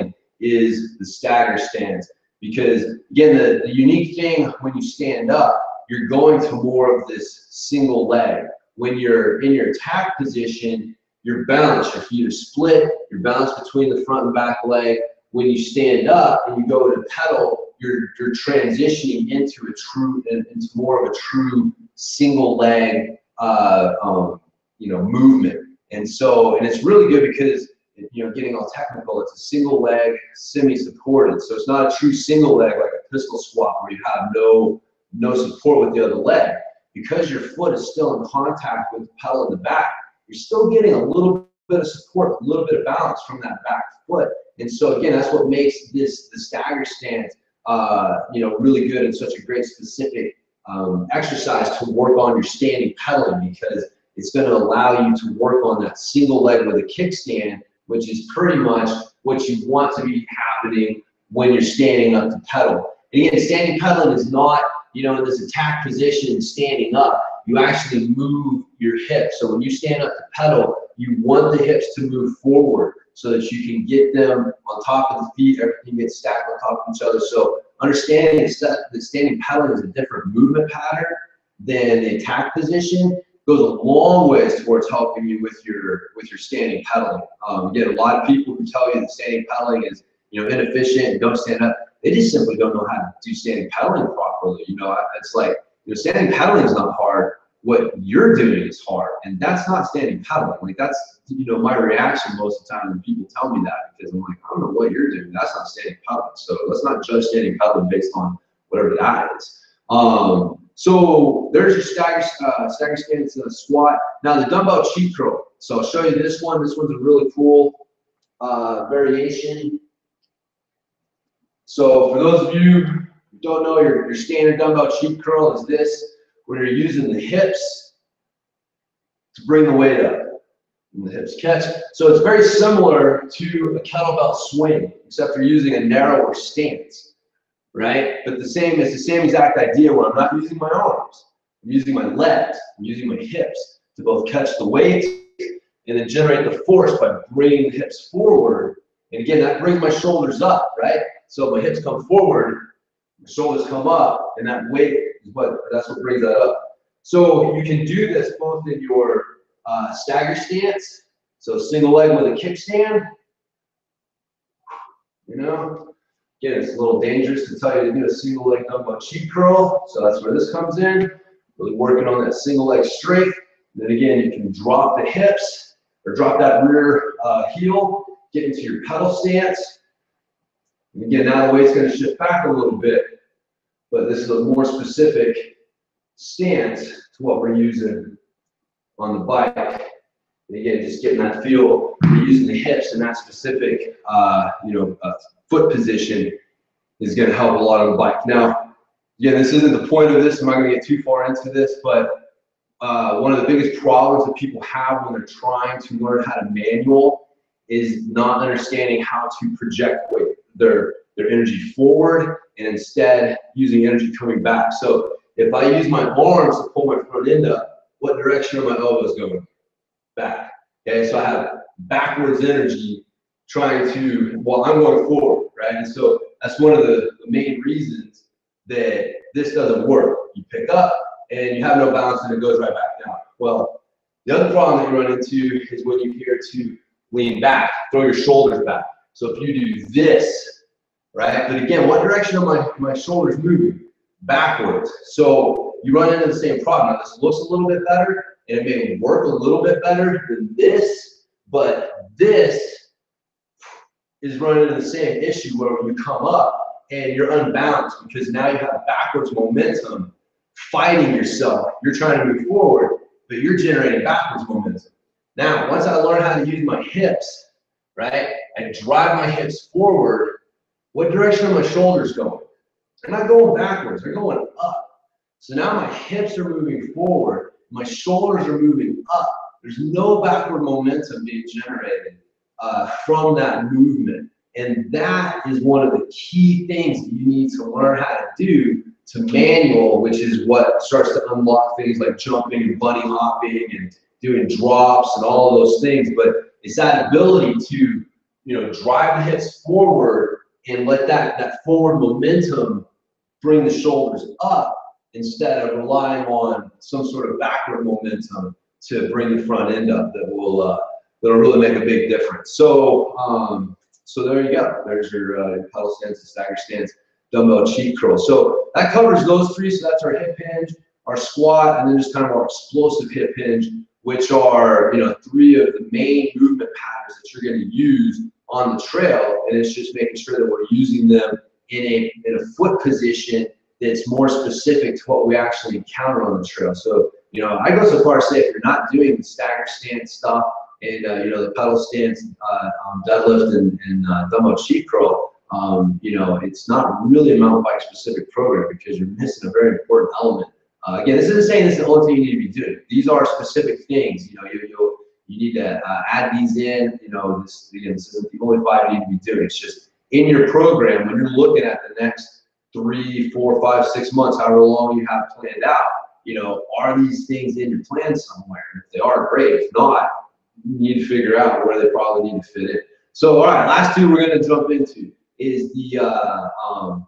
is the stagger stance. Because again, the, the unique thing when you stand up, you're going to more of this single leg. When you're in your attack position, you're balanced, your feet are split, you're balanced between the front and back leg. When you stand up and you go to pedal, you're, you're transitioning into a true, into more of a true single leg, uh, um, you know, movement. And so, and it's really good because, you know, getting all technical, it's a single leg, semi-supported. So it's not a true single leg like a pistol squat where you have no, no support with the other leg. Because your foot is still in contact with the pedal in the back, you're still getting a little bit of support, a little bit of balance from that back foot. And so again, that's what makes this the stagger stance, uh, you know, really good and such a great specific um, exercise to work on your standing pedaling, because it's going to allow you to work on that single leg with a kickstand, which is pretty much what you want to be happening when you're standing up to pedal. And again, standing pedaling is not, you know, in this attack position, standing up. You actually move your hips. So when you stand up to pedal, you want the hips to move forward so that you can get them on top of the feet, everything gets stacked on top of each other. So understanding that standing pedaling is a different movement pattern than the attack position goes a long ways towards helping you with your with your standing pedaling. Um, again, a lot of people who tell you that standing pedaling is, you know, inefficient and don't stand up, they just simply don't know how to do standing pedaling properly. You know, it's like, you know, standing pedaling is not hard. What you're doing is hard, and that's not standing pedaling. Like, that's, you know, my reaction most of the time when people tell me that, because I'm like, I don't know what you're doing. That's not standing pedaling. So let's not judge standing pedaling based on whatever that is. Um, so there's your stagger, uh, stagger stance uh, squat. Now the dumbbell cheat curl. So I'll show you this one. This one's a really cool uh, variation. So for those of you who don't know, your, your standard dumbbell cheat curl is this, where you're using the hips to bring the weight up. And the hips catch. So it's very similar to a kettlebell swing, except you're using a narrower stance, right? But the same, it's the same exact idea where I'm not using my arms. I'm using my legs. I'm using my hips to both catch the weight and then generate the force by bringing the hips forward. And again, that brings my shoulders up, right? So my hips come forward, my shoulders come up, and that weight is what, that's what brings that up. So you can do this both in your uh, stagger stance, so single leg with a kickstand. You know, again, it's a little dangerous to tell you to do a single leg dumbbell cheat curl, so that's where this comes in. Really working on that single leg straight. Then again, you can drop the hips or drop that rear uh, heel, get into your pedal stance. And again, now the weight's going to shift back a little bit, but this is a more specific stance to what we're using on the bike. And again, just getting that feel, we're using the hips in that specific, uh, you know, uh, foot position is going to help a lot on the bike. Now, again, this isn't the point of this. I'm not going to get too far into this, but uh, one of the biggest problems that people have when they're trying to learn how to manual is not understanding how to project weight, their, their energy forward, and instead using energy coming back. So if I use my arms to pull my front end up, what direction are my elbows going? Back. Okay, so I have backwards energy trying to, well, I'm going forward, right? And so that's one of the, the main reasons that this doesn't work. You pick up and you have no balance and it goes right back down. Well, the other problem that you run into is when you're here to lean back, throw your shoulders back. So if you do this, right? But again, what direction are my, my shoulders moving? Backwards. So you run into the same problem. Now, this looks a little bit better, and it may work a little bit better than this, but this is running into the same issue where you come up and you're unbalanced because now you have backwards momentum fighting yourself. You're trying to move forward, but you're generating backwards momentum. Now, once I learn how to use my hips, right, I drive my hips forward, what direction are my shoulders going? They're not going backwards, they're going up. So now my hips are moving forward, my shoulders are moving up. There's no backward momentum being generated uh, from that movement. And that is one of the key things that you need to learn how to do to manual, which is what starts to unlock things like jumping and bunny hopping and doing drops and all of those things. But it's that ability to, you know, drive the hips forward and let that, that forward momentum bring the shoulders up instead of relying on some sort of backward momentum to bring the front end up that will uh, that'll really make a big difference. So um, so there you go. There's your, uh, your pedal stance and stagger stance dumbbell cheat curl. So that covers those three. So that's our hip hinge, our squat, and then just kind of our explosive hip hinge, which are, you know, three of the main movement patterns that you're going to use on the trail. And it's just making sure that we're using them in a in a foot position that's more specific to what we actually encounter on the trail. So, you know, I go so far as to say if you're not doing the stagger stance stuff and, uh, you know, the pedal stance, uh, um, deadlift, and, and uh, dumbbell cheat curl, um, you know, it's not really a mountain bike specific program because you're missing a very important element. Uh, again, this isn't saying this is the only thing you need to be doing. These are specific things. You know, you you you need to uh, add these in. You know, this again, this isn't the only five you need to be doing. It's just in your program when you're looking at the next three, four, five, six months, however long you have planned out. You know, are these things in your plan somewhere? And if they are, great. If not, you need to figure out where they probably need to fit in. So, all right, last two we're going to jump into is the uh, um,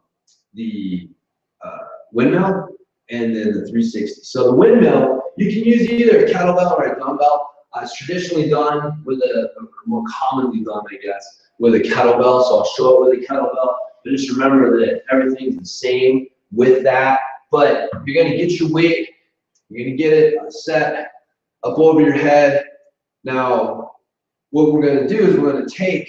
the uh, windmill and then the three sixty. So the windmill, you can use either a kettlebell or a dumbbell. Uh, it's traditionally done with a, or more commonly done, I guess, with a kettlebell. So I'll show it with a kettlebell. But just remember that everything's the same with that. But you're going to get your weight, you're going to get it set up over your head. Now, what we're going to do is we're going to take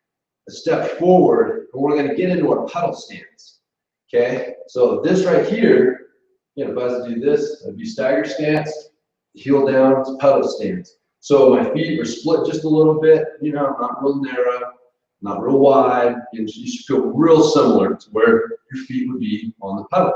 a step forward and we're going to get into our pedal stance. Okay, so this right here, you know, if I was to do this, it'd be stagger stance, heel down to pedal stance. So my feet are split just a little bit, you know, not real narrow, not real wide. You should feel real similar to where your feet would be on the pedals.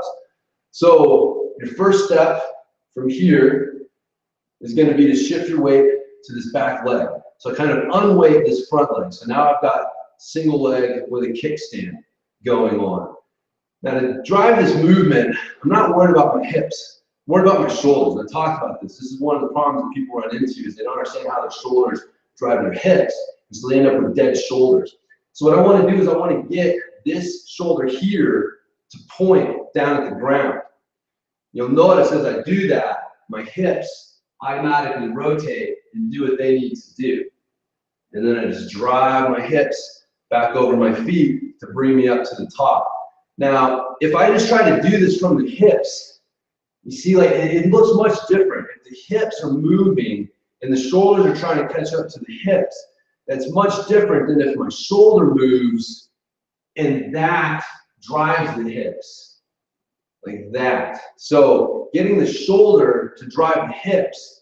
So your first step from here is going to be to shift your weight to this back leg. So kind of unweight this front leg. So now I've got single leg with a kickstand going on. Now to drive this movement, I'm not worried about my hips. I'm worried about my shoulders. I talked about this. This is one of the problems that people run into is they don't understand how their shoulders drive their hips. And so they end up with dead shoulders. So what I want to do is I want to get this shoulder here to point down at the ground. You'll notice as I do that, my hips automatically rotate and do what they need to do. And then I just drive my hips back over my feet to bring me up to the top. Now, if I just try to do this from the hips, you see, like, it, it looks much different. If the hips are moving and the shoulders are trying to catch up to the hips, that's much different than if my shoulder moves and that drives the hips, like that. So getting the shoulder to drive the hips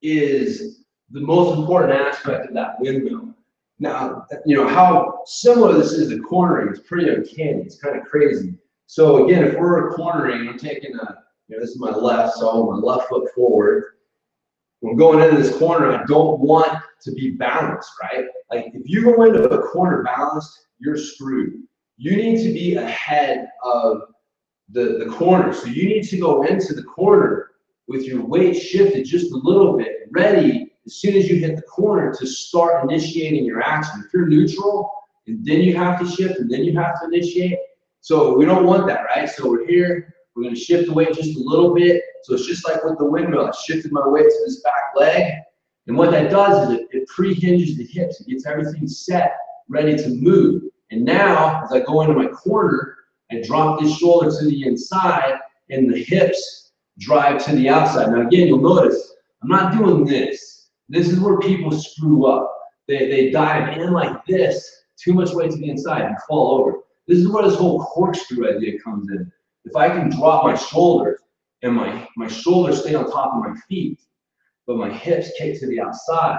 is the most important aspect of that windmill. Now, you know, how similar this is to cornering, it's pretty uncanny. It's kind of crazy. So again, if we're cornering, I'm taking a, you know, this is my left, so I'm my left foot forward. When I'm going into this corner, I don't want to be balanced, right? Like if you go into a corner balanced, you're screwed. You need to be ahead of the, the corner. So you need to go into the corner with your weight shifted just a little bit, ready as soon as you hit the corner to start initiating your action. If you're neutral, and then you have to shift, and then you have to initiate. So we don't want that, right? So we're here, we're gonna shift the weight just a little bit. So it's just like with the windmill, I shifted my weight to this back leg. And what that does is it, it pre-hinges the hips. It gets everything set, ready to move. And now, as I go into my corner, I drop this shoulder to the inside, and the hips drive to the outside. Now again, you'll notice, I'm not doing this. This is where people screw up. They, they dive in like this, too much weight to the inside, and fall over. This is where this whole corkscrew idea comes in. If I can drop my shoulders, and my, my shoulders stay on top of my feet, but my hips kick to the outside,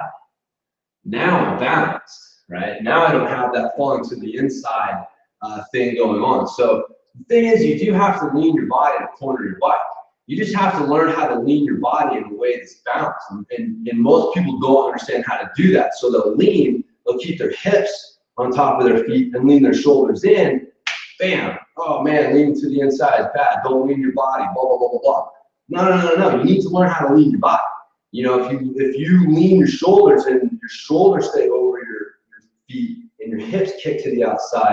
now I'm balanced, right? Now I don't have that falling to the inside uh, thing going on. So the thing is, you do have to lean your body to corner your bike. You just have to learn how to lean your body in a way that's balanced. And, and, and most people don't understand how to do that. So they'll lean, they'll keep their hips on top of their feet and lean their shoulders in. Bam. Oh man, leaning to the inside is bad. Don't lean your body, blah, blah, blah, blah, blah. No, no, no, no. You need to learn how to lean your body. You know, if you if you lean your shoulders and your shoulders stay over your, your feet and your hips kick to the outside,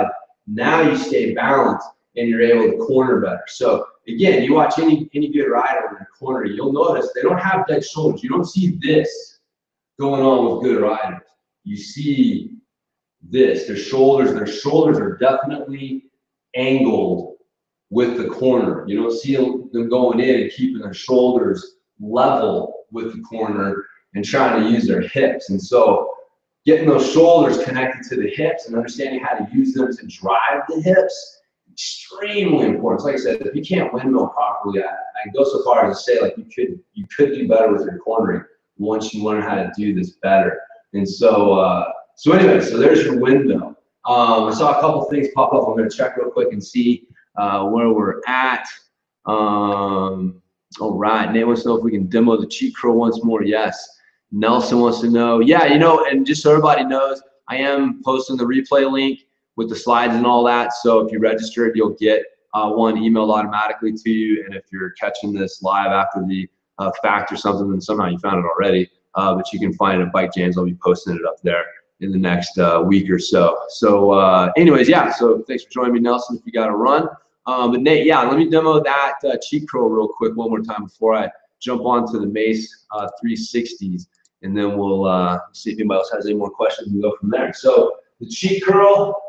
Now you stay balanced and you're able to corner better. So again, you watch any any good rider in the corner, you'll notice they don't have dead shoulders. You don't see this going on with good riders. You see this, their shoulders, their shoulders are definitely angled with the corner. You don't see them going in and keeping their shoulders level with the corner and trying to use their hips. And so getting those shoulders connected to the hips and understanding how to use them to drive the hips, extremely important. So like I said, if you can't windmill properly, I, I go so far as to say like you could you could do better with your cornering once you learn how to do this better. And so uh, so anyway, so there's your windmill. Um, I saw a couple things pop up. I'm going to check real quick and see uh, where we're at. Um, all right, Nate wants to know if we can demo the cheat crow once more. Yes. Nelson wants to know, yeah, you know, and just so everybody knows, I am posting the replay link with the slides and all that. So if you registered, you'll get uh, one emailed automatically to you. And if you're catching this live after the uh, fact or something, then somehow you found it already. Uh, but you can find it at Bike Jams. I'll be posting it up there in the next uh, week or so. So uh, anyways, yeah, so thanks for joining me, Nelson, if you got to run. Um, but Nate, yeah, let me demo that uh, cheat crow real quick one more time before I jump onto the Mace uh, three sixties. And then we'll uh, see if anybody else has any more questions and go from there. So the cheat curl,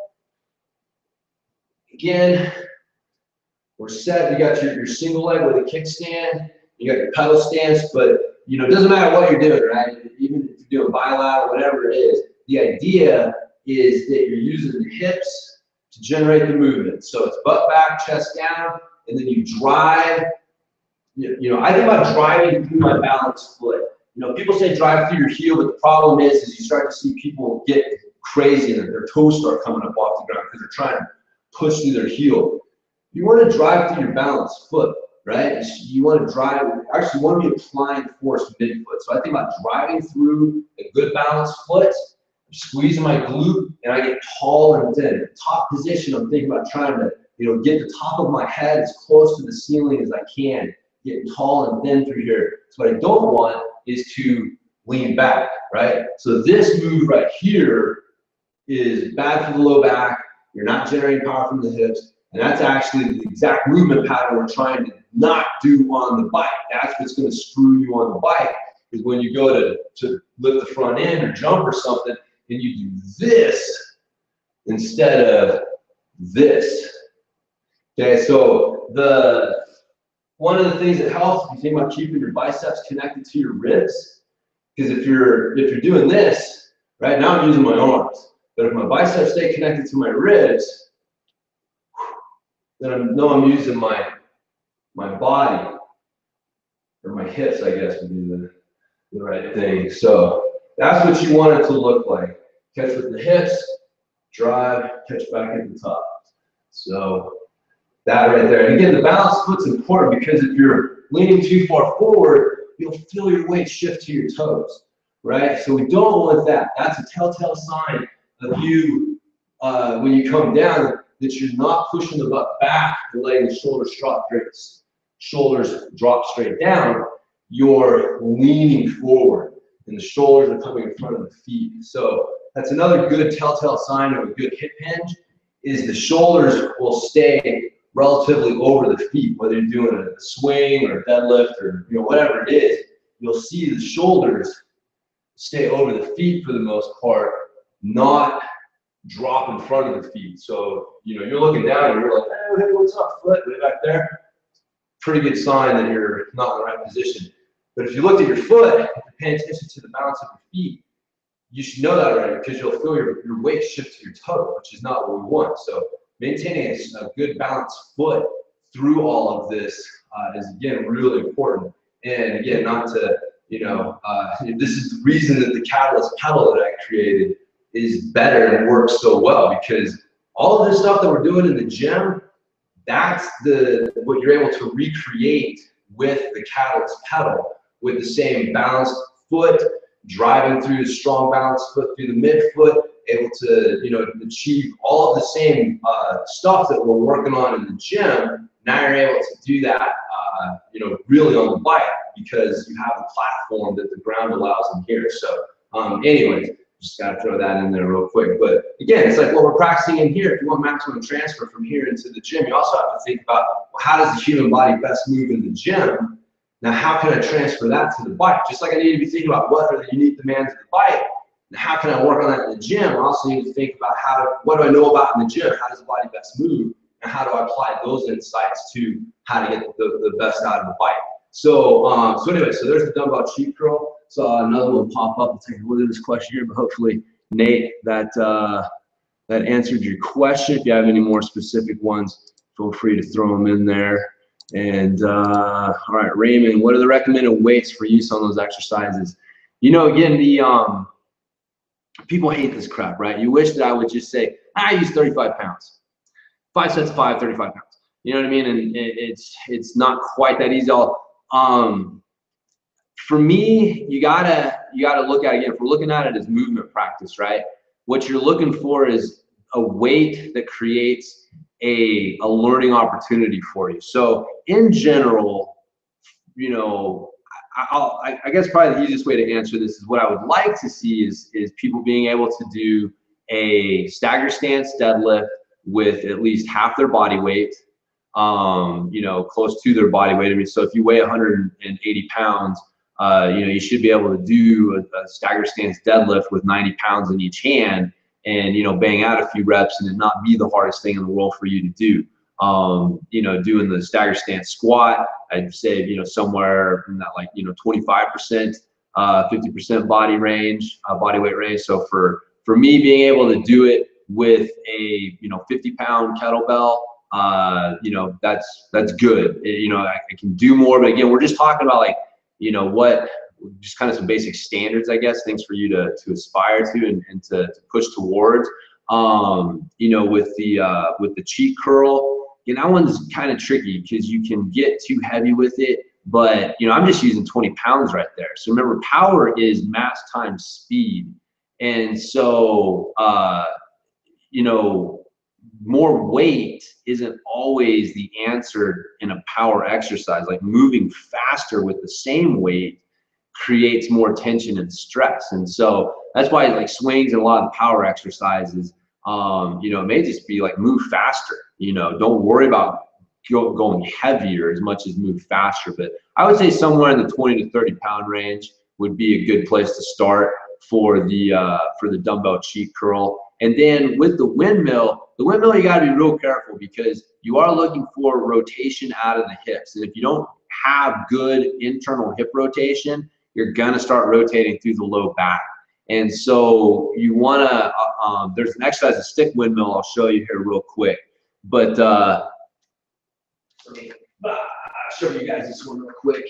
again, we're set. You got your, your single leg with a kickstand. You got your pedal stance, but you know, it doesn't matter what you're doing, right? Even if you're doing bilateral, whatever it is, the idea is that you're using the hips to generate the movement. So it's butt back, chest down, and then you drive. You, you know, I think about driving through my balanced foot. You know, people say drive through your heel, but the problem is, is you start to see people get crazy and their toes start coming up off the ground because they're trying to push through their heel. You want to drive through your balanced foot, right? You want to drive, actually you want to be applying force midfoot. So I think about driving through a good balanced foot, squeezing my glute, and I get tall and thin. Top position, I'm thinking about trying to, you know, get the top of my head as close to the ceiling as I can, getting tall and thin through here. So what I don't want is to lean back, right? So this move right here is bad for the low back. You're not generating power from the hips, and that's actually the exact movement pattern we're trying to not do on the bike. That's what's going to screw you on the bike, is when you go to, to lift the front end or jump or something, and you do this instead of this. Okay, so the one of the things that helps, if you think about keeping your biceps connected to your ribs, because if you're if you're doing this, right now I'm using my arms, but if my biceps stay connected to my ribs, then I know I'm using my my body, or my hips, I guess would be the, the right thing. So that's what you want it to look like. Catch with the hips, drive, catch back at the top. So that right there. And again, the balanced foot's important because if you're leaning too far forward, you'll feel your weight shift to your toes, right? So we don't want that. That's a telltale sign of you, uh, when you come down, that you're not pushing the butt back and letting the shoulders drop straight, shoulders drop straight down. You're leaning forward, and the shoulders are coming in front of the feet. So that's another good telltale sign of a good hip hinge, is the shoulders will stay relatively over the feet, whether you're doing a swing or a deadlift or you know whatever it is. You'll see the shoulders stay over the feet for the most part, not drop in front of the feet. So you know you're looking down and you're like, hey, hey what's up, foot way back there? Pretty good sign that you're not in the right position. But if you looked at your foot, if you're paying attention to the balance of your feet, you should know that already because you'll feel your, your weight shift to your toe, which is not what we want. So maintaining a, a good balanced foot through all of this uh, is, again, really important. And again, not to, you know, uh, this is the reason that the Catalyst pedal that I created is better and works so well, because all of this stuff that we're doing in the gym, that's the what you're able to recreate with the Catalyst pedal, with the same balanced foot, driving through the strong balanced foot through the midfoot, able to, you know, achieve all of the same uh, stuff that we're working on in the gym. Now you're able to do that, uh, you know, really on the bike because you have a platform that the ground allows in here. So, um, anyways, Just got to throw that in there real quick. But again, it's like what we're practicing in here. If you want maximum transfer from here into the gym, you also have to think about, well, how does the human body best move in the gym? Now, how can I transfer that to the bike? Just like I need to be thinking about what are the unique demands of the bike, and how can I work on that in the gym? I also need to think about how, what do I know about in the gym? How does the body best move? And how do I apply those insights to how to get the, the best out of the bike? So, um, so anyway, so there's the dumbbell cheat curl. Saw another one pop up. I'll take a look at this question here, but hopefully, Nate, that uh, that answered your question. If you have any more specific ones, feel free to throw them in there. And uh, all right, Raymond, what are the recommended weights for use on those exercises? You know, again, the um, people hate this crap, right? You wish that I would just say, I use thirty-five pounds, five sets of five, thirty-five pounds. You know what I mean? And it, it's it's not quite that easy. I'll, um, for me, you gotta you gotta look at it again. If we're looking at it as movement practice, right? What you're looking for is a weight that creates a a learning opportunity for you. So in general, you know, I, I'll, I, I guess probably the easiest way to answer this is what I would like to see is is people being able to do a stagger stance deadlift with at least half their body weight, um, you know, close to their body weight. I mean, so if you weigh one hundred eighty pounds. Uh, you know, you should be able to do a, a stagger stance deadlift with ninety pounds in each hand and, you know, bang out a few reps and it not be the hardest thing in the world for you to do. Um, you know, doing the stagger stance squat, I'd say, you know, somewhere in that like, you know, twenty-five percent, uh, fifty percent body range, uh, body weight range. So for, for me being able to do it with a, you know, fifty pound kettlebell, uh, you know, that's, that's good. It, you know, I, I can do more, but again, we're just talking about like, you know, what, just kind of some basic standards, I guess, things for you to, to aspire to and, and to, to push towards. Um, you know, with the, uh, with the cheat curl, you know, that one's kind of tricky because you can get too heavy with it, but, you know, I'm just using twenty pounds right there. So remember, power is mass times speed. And so, uh, you know, more weight isn't always the answer in a power exercise. Like moving faster with the same weight creates more tension and stress. And so that's why like swings and a lot of the power exercises, um, you know, it may just be like move faster, you know, don't worry about go, going heavier as much as move faster. But I would say somewhere in the twenty to thirty pound range would be a good place to start for the, uh, for the dumbbell cheat curl. And then with the windmill, the windmill, you got to be real careful because you are looking for rotation out of the hips. And if you don't have good internal hip rotation, you're going to start rotating through the low back. And so you want to, uh, um, there's an exercise, a stick windmill, I'll show you here real quick. But uh, let me uh, show you guys this one real quick.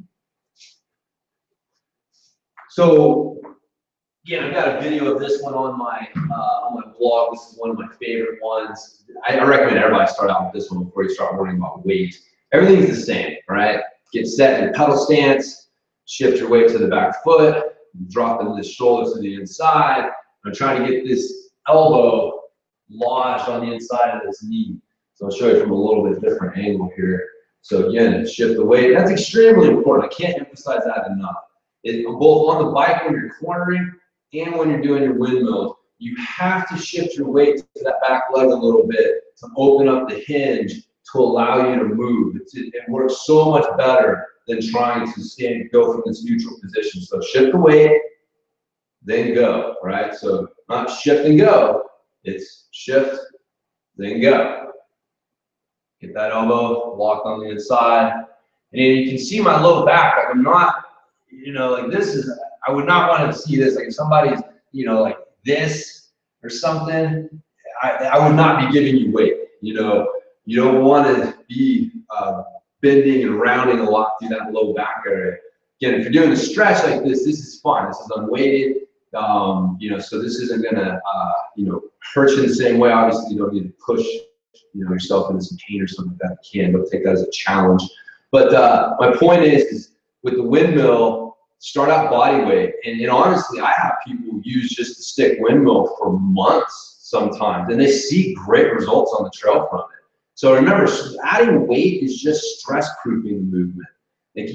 So, again, I've got a video of this one on my uh, on my blog. This is one of my favorite ones. I, I recommend everybody start out with this one before you start worrying about weight. Everything's the same, right? Get set in pedal stance, shift your weight to the back foot, drop into the shoulders to the inside. I'm trying to get this elbow lodged on the inside of this knee. So I'll show you from a little bit different angle here. So again, shift the weight. That's extremely important. I can't emphasize that enough. It, both on the bike when you're cornering and when you're doing your windmills, you have to shift your weight to that back leg a little bit to open up the hinge to allow you to move. It's, it, it works so much better than trying to stand, go from this neutral position. So shift the weight, then go, right? So not shift and go, it's shift, then go. Get that elbow locked on the inside. And you can see my low back, like I'm not, you know, like this is, I would not want to see this. Like if somebody's, you know, like this or something, I, I would not be giving you weight. You know, you don't want to be uh, bending and rounding a lot through that low back area. Again, if you're doing a stretch like this, this is fine. This is unweighted. Um, you know, so this isn't gonna, uh, you know, hurt you the same way. Obviously, you don't need to push, you know, yourself into some pain or something like that. You can, but take that as a challenge. But uh, my point is, is with the windmill, start out body weight. And, and honestly, I have people use just the stick windmill for months sometimes, and they see great results on the trail from it. So remember, adding weight is just stress proofing the movement. Like you,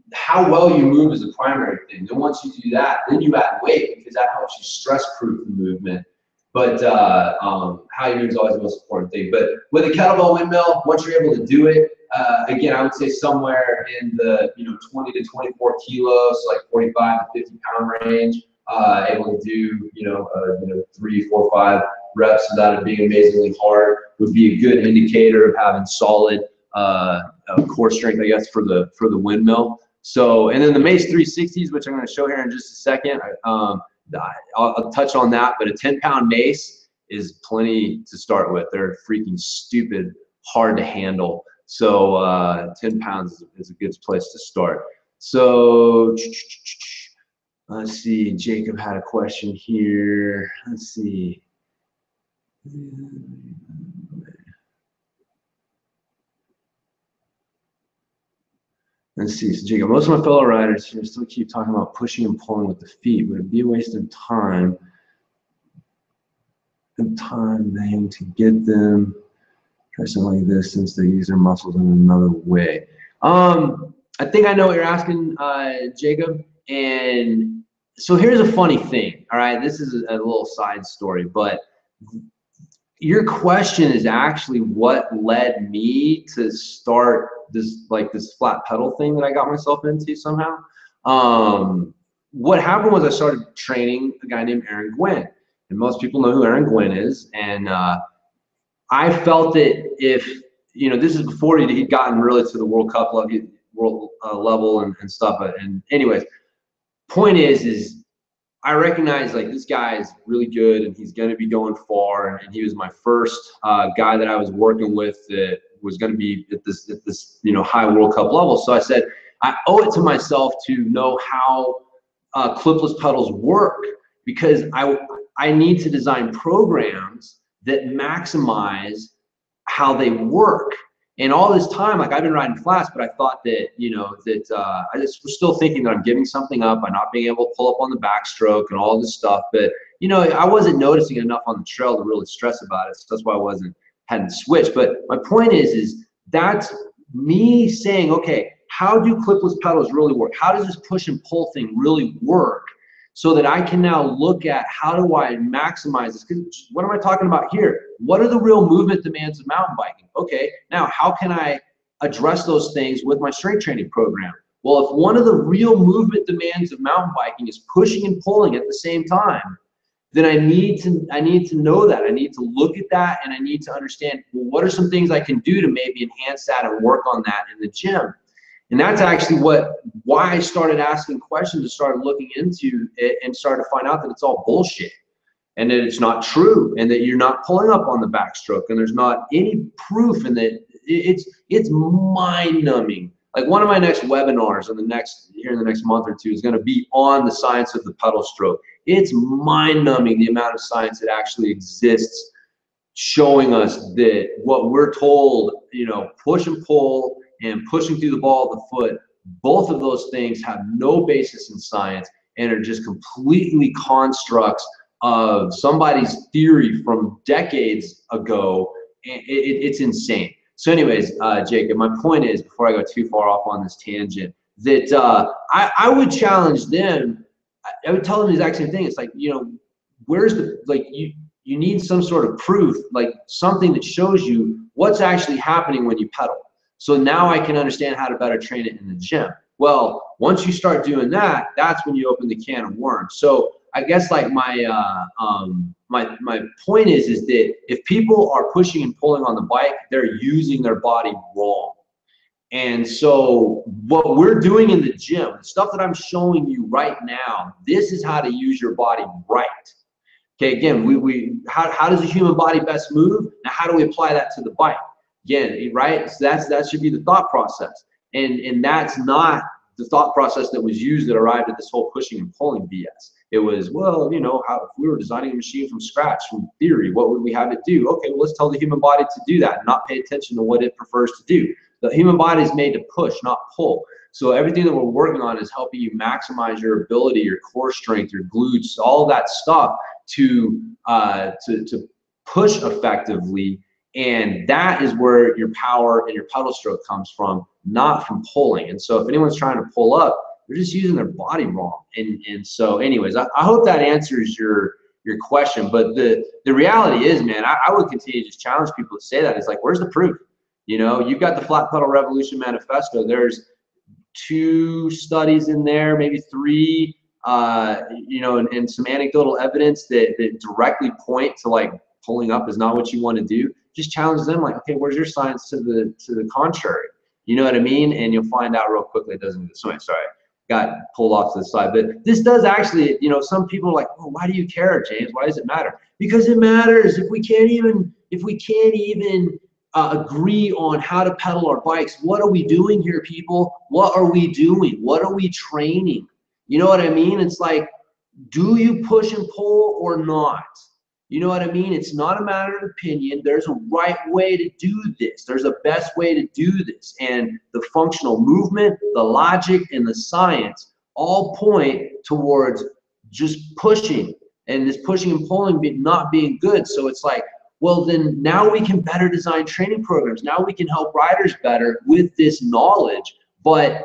how well you move is the primary thing. Then once you do that, then you add weight because that helps you stress-proof the movement. But uh, um, how you move is always the most important thing. But with a kettlebell windmill, once you're able to do it, uh, again, I would say somewhere in the you know twenty to twenty-four kilos, like forty-five to fifty pound range, uh, able to do you know uh, you know three, four, five reps without it being amazingly hard would be a good indicator of having solid uh, uh, core strength, I guess, for the for the windmill. So, and then the Mace three sixties, which I'm going to show here in just a second. Um, I'll, I'll touch on that, but a ten pound mace is plenty to start with. They're freaking stupid, hard to handle. So uh, ten pounds is a good place to start. So let's see, Jacob had a question here. Let's see. Let's see, so Jacob, most of my fellow riders here still keep talking about pushing and pulling with the feet. Would it be a waste of time and time then to get them try something like this since they use their muscles in another way? Um, I think I know what you're asking, uh, Jacob. And so here's a funny thing, all right? This is a, a little side story, but your question is actually what led me to start this like this flat pedal thing that I got myself into somehow. Um, what happened was I started training a guy named Aaron Gwin, and most people know who Aaron Gwin is. And uh, I felt that if you know, this is before he'd, he'd gotten really to the World Cup level, world uh, level and, and stuff. And anyways, point is, is I recognize like this guy is really good and he's going to be going far. And he was my first uh, guy that I was working with that was going to be at this, at this, you know, high World Cup level. So I said, I owe it to myself to know how uh, clipless pedals work, because I, I need to design programs that maximize how they work. And all this time, like I've been riding flats, but I thought that, you know, that uh, I just was still thinking that I'm giving something up by not being able to pull up on the backstroke and all this stuff. But, you know, I wasn't noticing enough on the trail to really stress about it. So that's why I wasn't, hadn't switched. But my point is, is that's me saying, okay, how do clipless pedals really work? How does this push and pull thing really work? So that I can now look at how do I maximize this? Because what am I talking about here? What are the real movement demands of mountain biking? Okay, now how can I address those things with my strength training program? Well, if one of the real movement demands of mountain biking is pushing and pulling at the same time, then I need to I need to know that. I need to look at that, and I need to understand, well, what are some things I can do to maybe enhance that and work on that in the gym? And that's actually what why I started asking questions and started looking into it and started to find out that it's all bullshit and that it's not true and that you're not pulling up on the backstroke and there's not any proof, and that it's it's mind-numbing. Like one of my next webinars in the next here in the next month or two is going to be on the science of the pedal stroke. It's mind-numbing the amount of science that actually exists showing us that what we're told, you know, push and pull and pushing through the ball of the foot, both of those things have no basis in science and are just completely constructs of somebody's theory from decades ago. It, it, it's insane. So anyways, uh, Jacob, my point is, before I go too far off on this tangent, that uh, I, I would challenge them. I would tell them the exact same thing. It's like, you know, where's the, like, you, you need some sort of proof, like something that shows you what's actually happening when you pedal. So now I can understand how to better train it in the gym. Well, once you start doing that, that's when you open the can of worms. So I guess like my uh, um, my my point is is that if people are pushing and pulling on the bike, they're using their body wrong. And so what we're doing in the gym, the stuff that I'm showing you right now, this is how to use your body right. Okay, again, we we how how does the human body best move? Now how do we apply that to the bike? Again, right? So that's that should be the thought process, and and that's not the thought process that was used that arrived at this whole pushing and pulling B S. It was, well, you know, how if we were designing a machine from scratch, from theory, what would we have it do? Okay, well, let's tell the human body to do that and not pay attention to what it prefers to do. The human body is made to push, not pull. So everything that we're working on is helping you maximize your ability, your core strength, your glutes, all that stuff to uh, to to push effectively And that is where your power and your pedal stroke comes from, not from pulling. And so if anyone's trying to pull up, they're just using their body wrong. And, and so anyways, I, I hope that answers your, your question. But the, the reality is, man, I, I would continue to just challenge people to say that. It's like, where's the proof? You know, you've got the Flat Pedal Revolution Manifesto. There's two studies in there, maybe three, uh, you know, and, and some anecdotal evidence that, that directly point to like pulling up is not what you want to do. Just challenge them like, okay, where's your science to the to the contrary? You know what I mean? And you'll find out real quickly it doesn't do the swing. Sorry, got pulled off to the side. But this does actually, you know, some people are like, oh, why do you care, James? Why does it matter? Because it matters. If we can't even, if we can't even uh, agree on how to pedal our bikes, what are we doing here, people? What are we doing? What are we training? You know what I mean? It's like, do you push and pull or not? You know what I mean? It's not a matter of opinion. There's a right way to do this. There's a best way to do this. And the functional movement, the logic, and the science all point towards just pushing, and this pushing and pulling be, not being good. So it's like, well, then now we can better design training programs. Now we can help riders better with this knowledge. But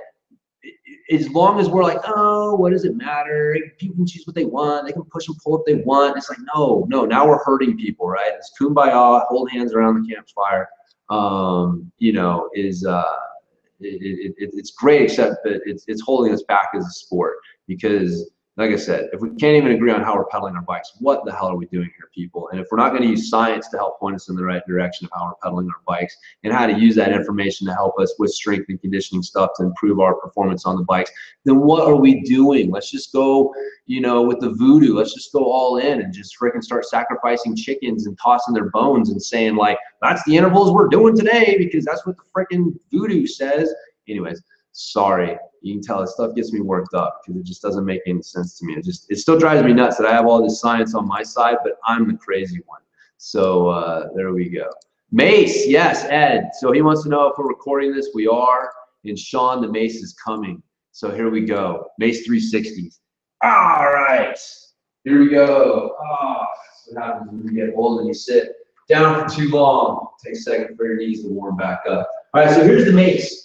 as long as we're like, oh, what does it matter? People can choose what they want. They can push and pull if they want. It's like, no, no, now we're hurting people, right? It's kumbaya, hold hands around the campfire, um, you know, is, uh, it, it, it, it's great, except that it's, it's holding us back as a sport. Because like I said, if we can't even agree on how we're pedaling our bikes, what the hell are we doing here, people? And if we're not going to use science to help point us in the right direction of how we're pedaling our bikes and how to use that information to help us with strength and conditioning stuff to improve our performance on the bikes, then what are we doing? Let's just go, you know, with the voodoo. Let's just go all in and just freaking start sacrificing chickens and tossing their bones and saying like, that's the intervals we're doing today because that's what the freaking voodoo says. Anyways, sorry. You can tell this stuff gets me worked up because it just doesn't make any sense to me. It just, it still drives me nuts that I have all this science on my side, but I'm the crazy one. So uh, there we go. Mace, yes, Ed. So he wants to know if we're recording this. We are. And Sean, the Mace is coming. So here we go. Mace three sixty. All right. Here we go. Oh, that's what happens when you get old and you sit down for too long. Take a second for your knees to warm back up. All right, so here's the Mace.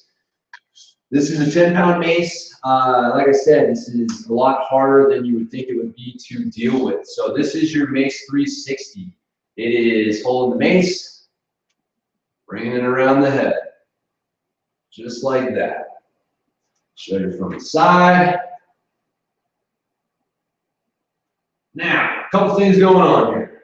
This is a ten pound mace. Uh, like I said, this is a lot harder than you would think it would be to deal with. So this is your Mace three sixty. It is holding the mace, bringing it around the head, just like that. Show you from the side. Now, a couple things going on here.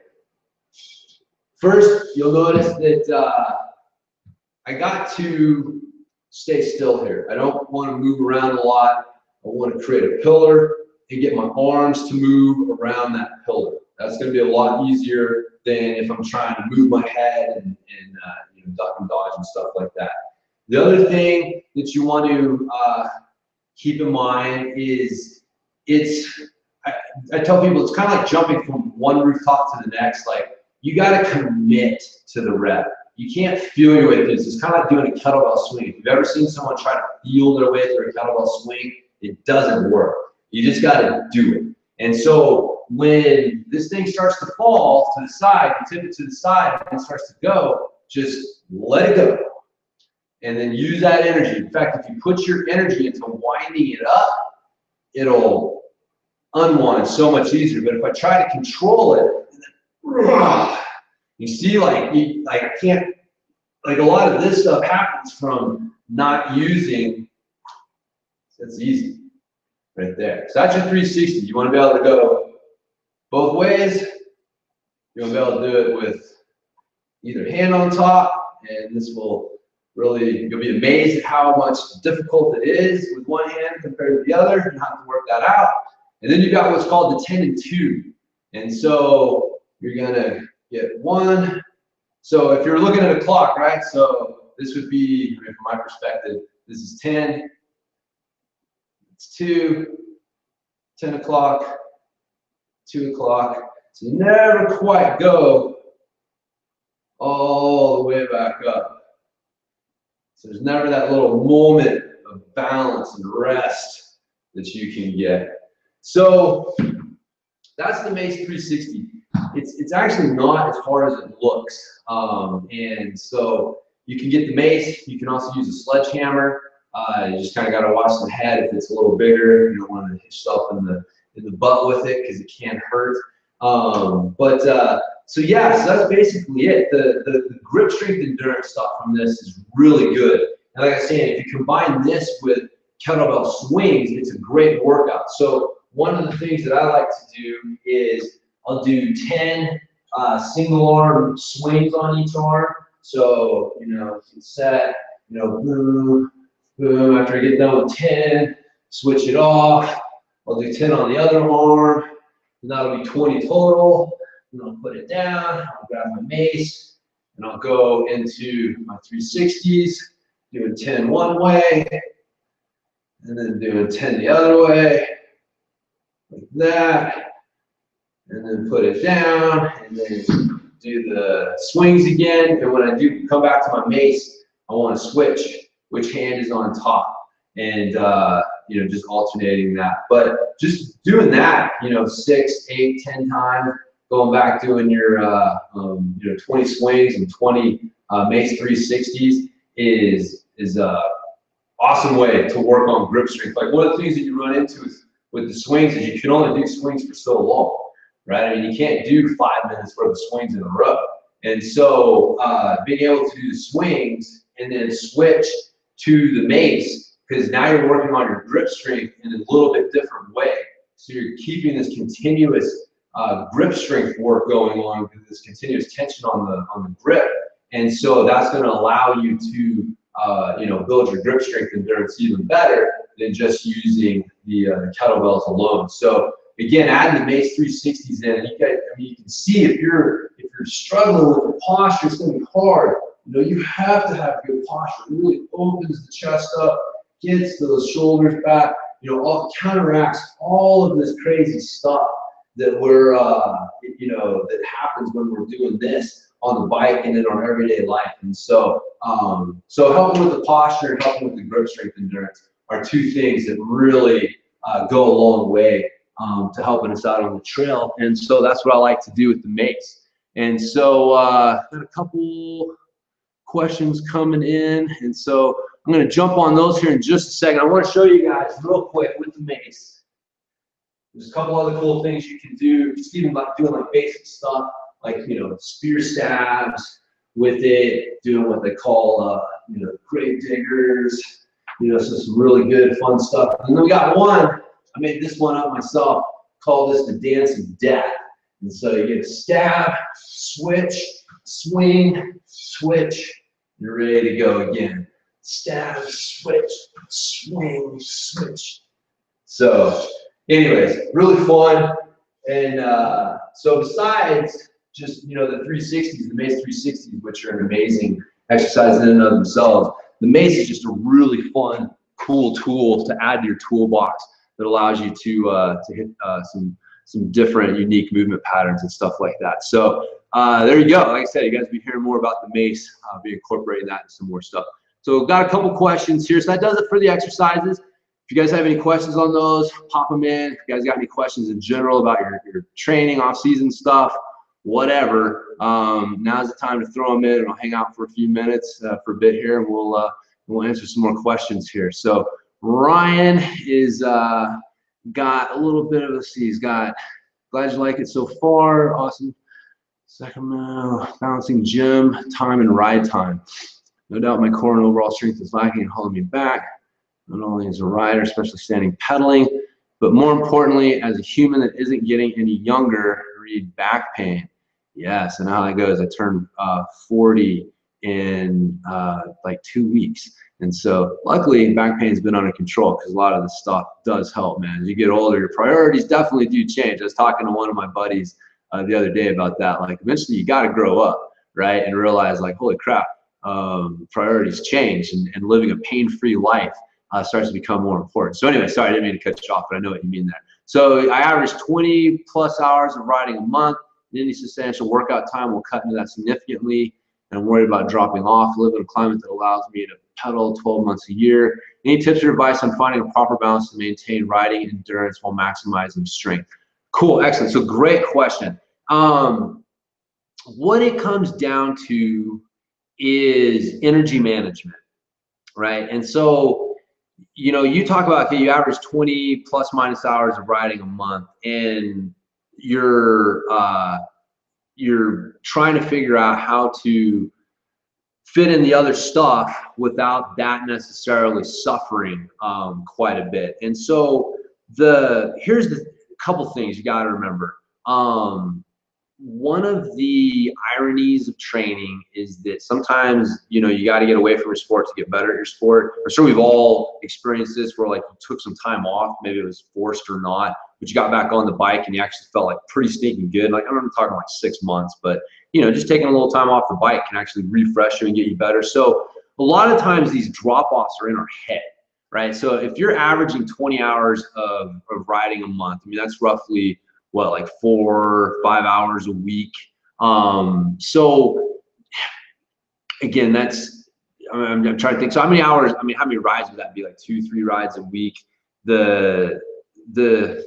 First, you'll notice that uh, I got to stay still here. I don't want to move around a lot. I want to create a pillar and get my arms to move around that pillar. That's going to be a lot easier than if I'm trying to move my head and, and uh, you know, duck and dodge and stuff like that. The other thing that you want to uh, keep in mind is it's, I, I tell people it's kind of like jumping from one rooftop to the next. Like, you got to commit to the rep. You can't feel your way through this. It's kind of like doing a kettlebell swing. If you've ever seen someone try to feel their way through a kettlebell swing, it doesn't work. You just got to do it. And so when this thing starts to fall to the side, you tip it to the side and it starts to go, just let it go. And then use that energy. In fact, if you put your energy into winding it up, it'll unwind so much easier. But if I try to control it, you see, like, you, like I can't, like a lot of this stuff happens from not using, that's easy, right there. So that's your three sixty. You want to be able to go both ways. You want to be able to do it with either hand on top, and this will really, you'll be amazed at how much difficult it is with one hand compared to the other. You have to work that out. And then you've got what's called the ten and two. And so you're going to get one. So if you're looking at a clock, right? So this would be, from my perspective, this is ten, it's two, ten o'clock, two o'clock. So you never quite go all the way back up. So there's never that little moment of balance and rest that you can get. So that's the Mace three sixty. it's it's actually not as hard as it looks. Um, and so you can get the mace. You can also use a sledgehammer. Uh, you just kind of got to watch the head if it's a little bigger. You don't want to hit yourself in the in the butt with it because it can hurt. Um, but uh, so yeah, so that's basically it. The, the the grip strength endurance stuff from this is really good. And like I said, if you combine this with kettlebell swings, it's a great workout. So one of the things that I like to do is I'll do ten uh, single arm swings on each arm. So, you know, you can set, you know, boom, boom. After I get done with ten, switch it off. I'll do ten on the other arm, and that'll be twenty total. And I'll put it down, I'll grab my mace, and I'll go into my three sixties, doing ten one way, and then doing ten the other way, like that. And then put it down, and then do the swings again. And when I do come back to my mace, I want to switch which hand is on top, and uh, you know, just alternating that. But just doing that, you know, six, eight, ten times, going back doing your uh, um, you know, twenty swings and twenty uh, mace three sixties is is a awesome way to work on grip strength. Like one of the things that you run into is with the swings is you can only do swings for so long. Right? I mean, you can't do five minutes worth of swings in a row. And so uh, being able to do the swings and then switch to the mace, because now you're working on your grip strength in a little bit different way. So you're keeping this continuous uh, grip strength work going on, this continuous tension on the on the grip. And so that's going to allow you to uh, you know, build your grip strength endurance even better than just using the, uh, the kettlebells alone. So again, adding the mace three sixties in, you guys, I mean, you can see if you're if you're struggling with the posture, it's going to be hard. You know, you have to have good posture. It really opens the chest up, gets those shoulders back. You know, all counteracts all of this crazy stuff that we're, uh, you know, that happens when we're doing this on the bike and in our everyday life. And so, um, so helping with the posture and helping with the grip strength endurance are two things that really uh, go a long way. Um, to helping us out on the trail. And so that's what I like to do with the mace. And so uh, got a couple questions coming in. And so I'm going to jump on those here in just a second. I want to show you guys real quick with the mace. There's a couple other cool things you can do, just even like doing like basic stuff, like, you know, spear stabs with it, doing what they call, uh, you know, grave diggers, you know, so some really good fun stuff. And then we got one, I made this one up myself, call this the dance of death. And so you get a stab, switch, swing, switch, you're ready to go again. Stab, switch, swing, switch. So anyways, really fun. And uh, so besides just, you know, the three sixties, the mace three sixties, which are an amazing exercise in and of themselves, the mace is just a really fun, cool tool to add to your toolbox that allows you to uh, to hit uh, some some different unique movement patterns and stuff like that. So uh, there you go. Like I said, you guys will be hearing more about the mace. I'll be incorporating that into some more stuff. So we've got a couple questions here. So that does it for the exercises. If you guys have any questions on those, pop them in. If you guys got any questions in general about your, your training, off-season stuff, whatever, um, now's the time to throw them in, and I'll hang out for a few minutes uh, for a bit here, and we'll uh, we'll answer some more questions here. So Ryan is uh, got a little bit of a, see, he's got, glad you like it so far, awesome. Sacramento, balancing gym, time and ride time. No doubt my core and overall strength is lacking and holding me back, not only as a rider, especially standing pedaling, but more importantly, as a human that isn't getting any younger, read back pain. Yes, and how that goes, I turned uh, forty in uh, like two weeks. And so luckily back pain's been under control because a lot of this stuff does help, man. As you get older, your priorities definitely do change. I was talking to one of my buddies uh, the other day about that. Like eventually you got to grow up, right? And realize like, holy crap, um, priorities change, and, and living a pain-free life uh, starts to become more important. So anyway, sorry, I didn't mean to cut you off, but I know what you mean there. So I average twenty plus hours of riding a month. Any substantial workout time will cut into that significantly. And I'm worried about dropping off, live in a climate that allows me to pedal twelve months a year. Any tips or advice on finding a proper balance to maintain riding endurance while maximizing strength? Cool, excellent. So great question. um, what it comes down to is energy management, right? And so, you know, you talk about, okay, you average twenty plus minus hours of riding a month, and you're uh, you're trying to figure out how to fit in the other stuff without that necessarily suffering um, quite a bit. And so the here's the couple things you got to remember. Um, one of the ironies of training is that sometimes, you know, you got to get away from your sport to get better at your sport. I'm sure we've all experienced this where like you took some time off, maybe it was forced or not, but you got back on the bike and you actually felt like pretty stinking good. Like I'm talking like six months, but you know, just taking a little time off the bike can actually refresh you and get you better. So a lot of times these drop-offs are in our head, right? So if you're averaging twenty hours of, of riding a month, I mean, that's roughly what, like four, five hours a week. Um, so again, that's, I'm, I'm trying to think. So how many hours, I mean, how many rides would that be? Like two, three rides a week? The, the,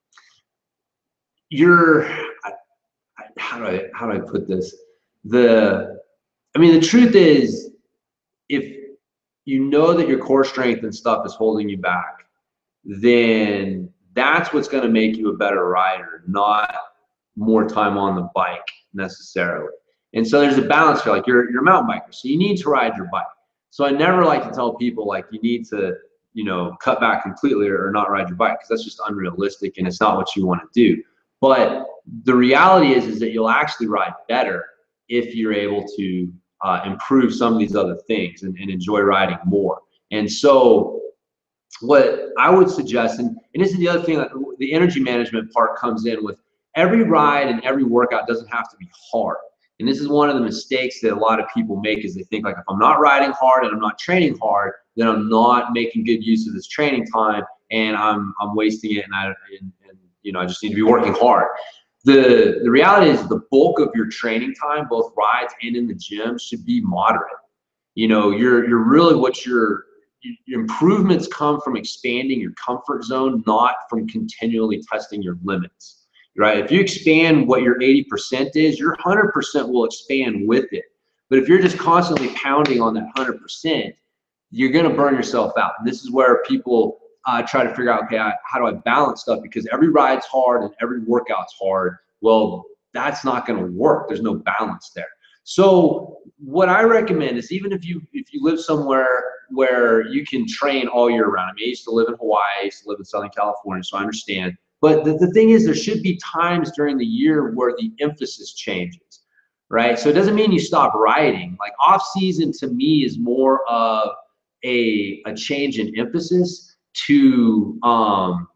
you're, I, I, how do I, how do I put this? The, I mean, the truth is, if you know that your core strength and stuff is holding you back, then that's what's going to make you a better rider, not more time on the bike necessarily. And so there's a balance here. Like you're, you're a mountain biker, so you need to ride your bike. So I never like to tell people like you need to, you know, cut back completely or not ride your bike, because that's just unrealistic and it's not what you want to do. But the reality is, is that you'll actually ride better if you're able to uh, improve some of these other things and, and enjoy riding more. And so what I would suggest, and, and this is the other thing, that the energy management part comes in with every ride and every workout doesn't have to be hard. And this is one of the mistakes that a lot of people make, is they think like, if I'm not riding hard and I'm not training hard, then I'm not making good use of this training time and I'm I'm wasting it, and I and, and you know, I just need to be working hard. The the reality is the bulk of your training time, both rides and in the gym, should be moderate. You know, you're you're really what you're improvements come from expanding your comfort zone, not from continually testing your limits, right? If you expand what your eighty percent is, your one hundred percent will expand with it. But if you're just constantly pounding on that one hundred percent, you're going to burn yourself out. And this is where people uh, try to figure out, okay, I, how do I balance stuff? Because every ride's hard and every workout's hard. Well, that's not going to work. There's no balance there. So what I recommend is, even if you if you live somewhere where you can train all year round. I mean, I used to live in Hawaii, I used to live in Southern California, so I understand. But the, the thing is, there should be times during the year where the emphasis changes, right? So it doesn't mean you stop riding. Like off season to me is more of a, a change in emphasis to um,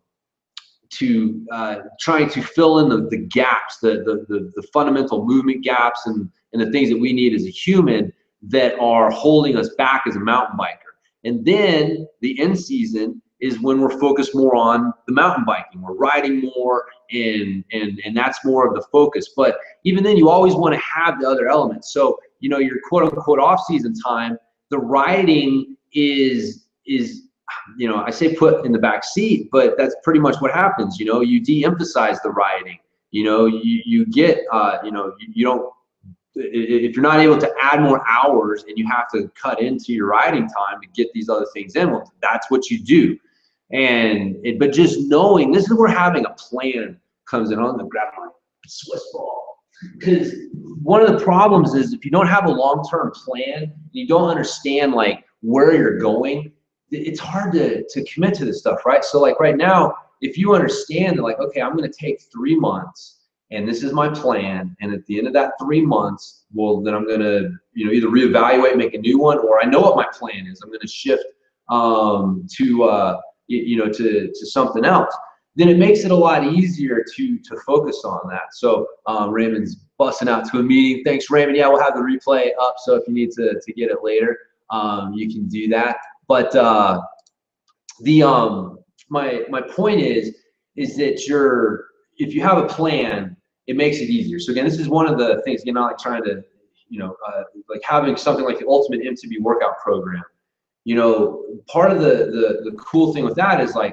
to uh, trying to fill in the, the gaps, the, the, the, the fundamental movement gaps and, and the things that we need as a human that are holding us back as a mountain biker. And then the end season is when we're focused more on the mountain biking. We're riding more, and and and that's more of the focus. But even then, you always want to have the other elements. So, you know, your quote unquote off season time, the riding is is you know, I say put in the back seat, but that's pretty much what happens. You know, you de-emphasize the riding. You know, you you get uh, you know, you, you don't. If you're not able to add more hours and you have to cut into your riding time to get these other things in, well, that's what you do. And it, but just knowing, this is where having a plan comes in. On the grab my Swiss ball, because one of the problems is if you don't have a long-term plan, you don't understand like where you're going, it's hard to to commit to this stuff, right? So like right now, if you understand that, like, okay, I'm going to take three months. And this is my plan. And at the end of that three months, well, then I'm going to, you know, either reevaluate, make a new one, or I know what my plan is. I'm going to shift um, to, uh, you, you know, to, to something else. Then it makes it a lot easier to, to focus on that. So um, Raymond's busting out to a meeting. Thanks, Raymond. Yeah, we'll have the replay up. So if you need to, to get it later, um, you can do that. But uh, the, um, my, my point is, is that you're, if you have a plan, it makes it easier. So again, this is one of the things, you know, like trying to, you know, uh, like having something like the Ultimate M T B Workout Program. You know, part of the, the the cool thing with that is like,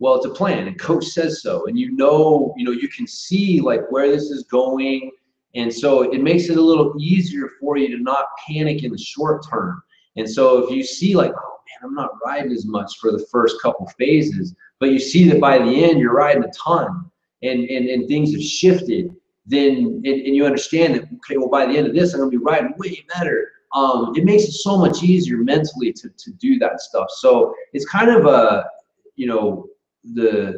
Well, it's a plan, and coach says so, and you know, you know, you can see like where this is going, and so it makes it a little easier for you to not panic in the short term. And so if you see like, oh man, I'm not riding as much for the first couple phases, but you see that by the end you're riding a ton, and and, and things have shifted, then and, and you understand that, okay, well, by the end of this I'm gonna be riding way better. Um, it makes it so much easier mentally to, to do that stuff. So it's kind of a, you know, the,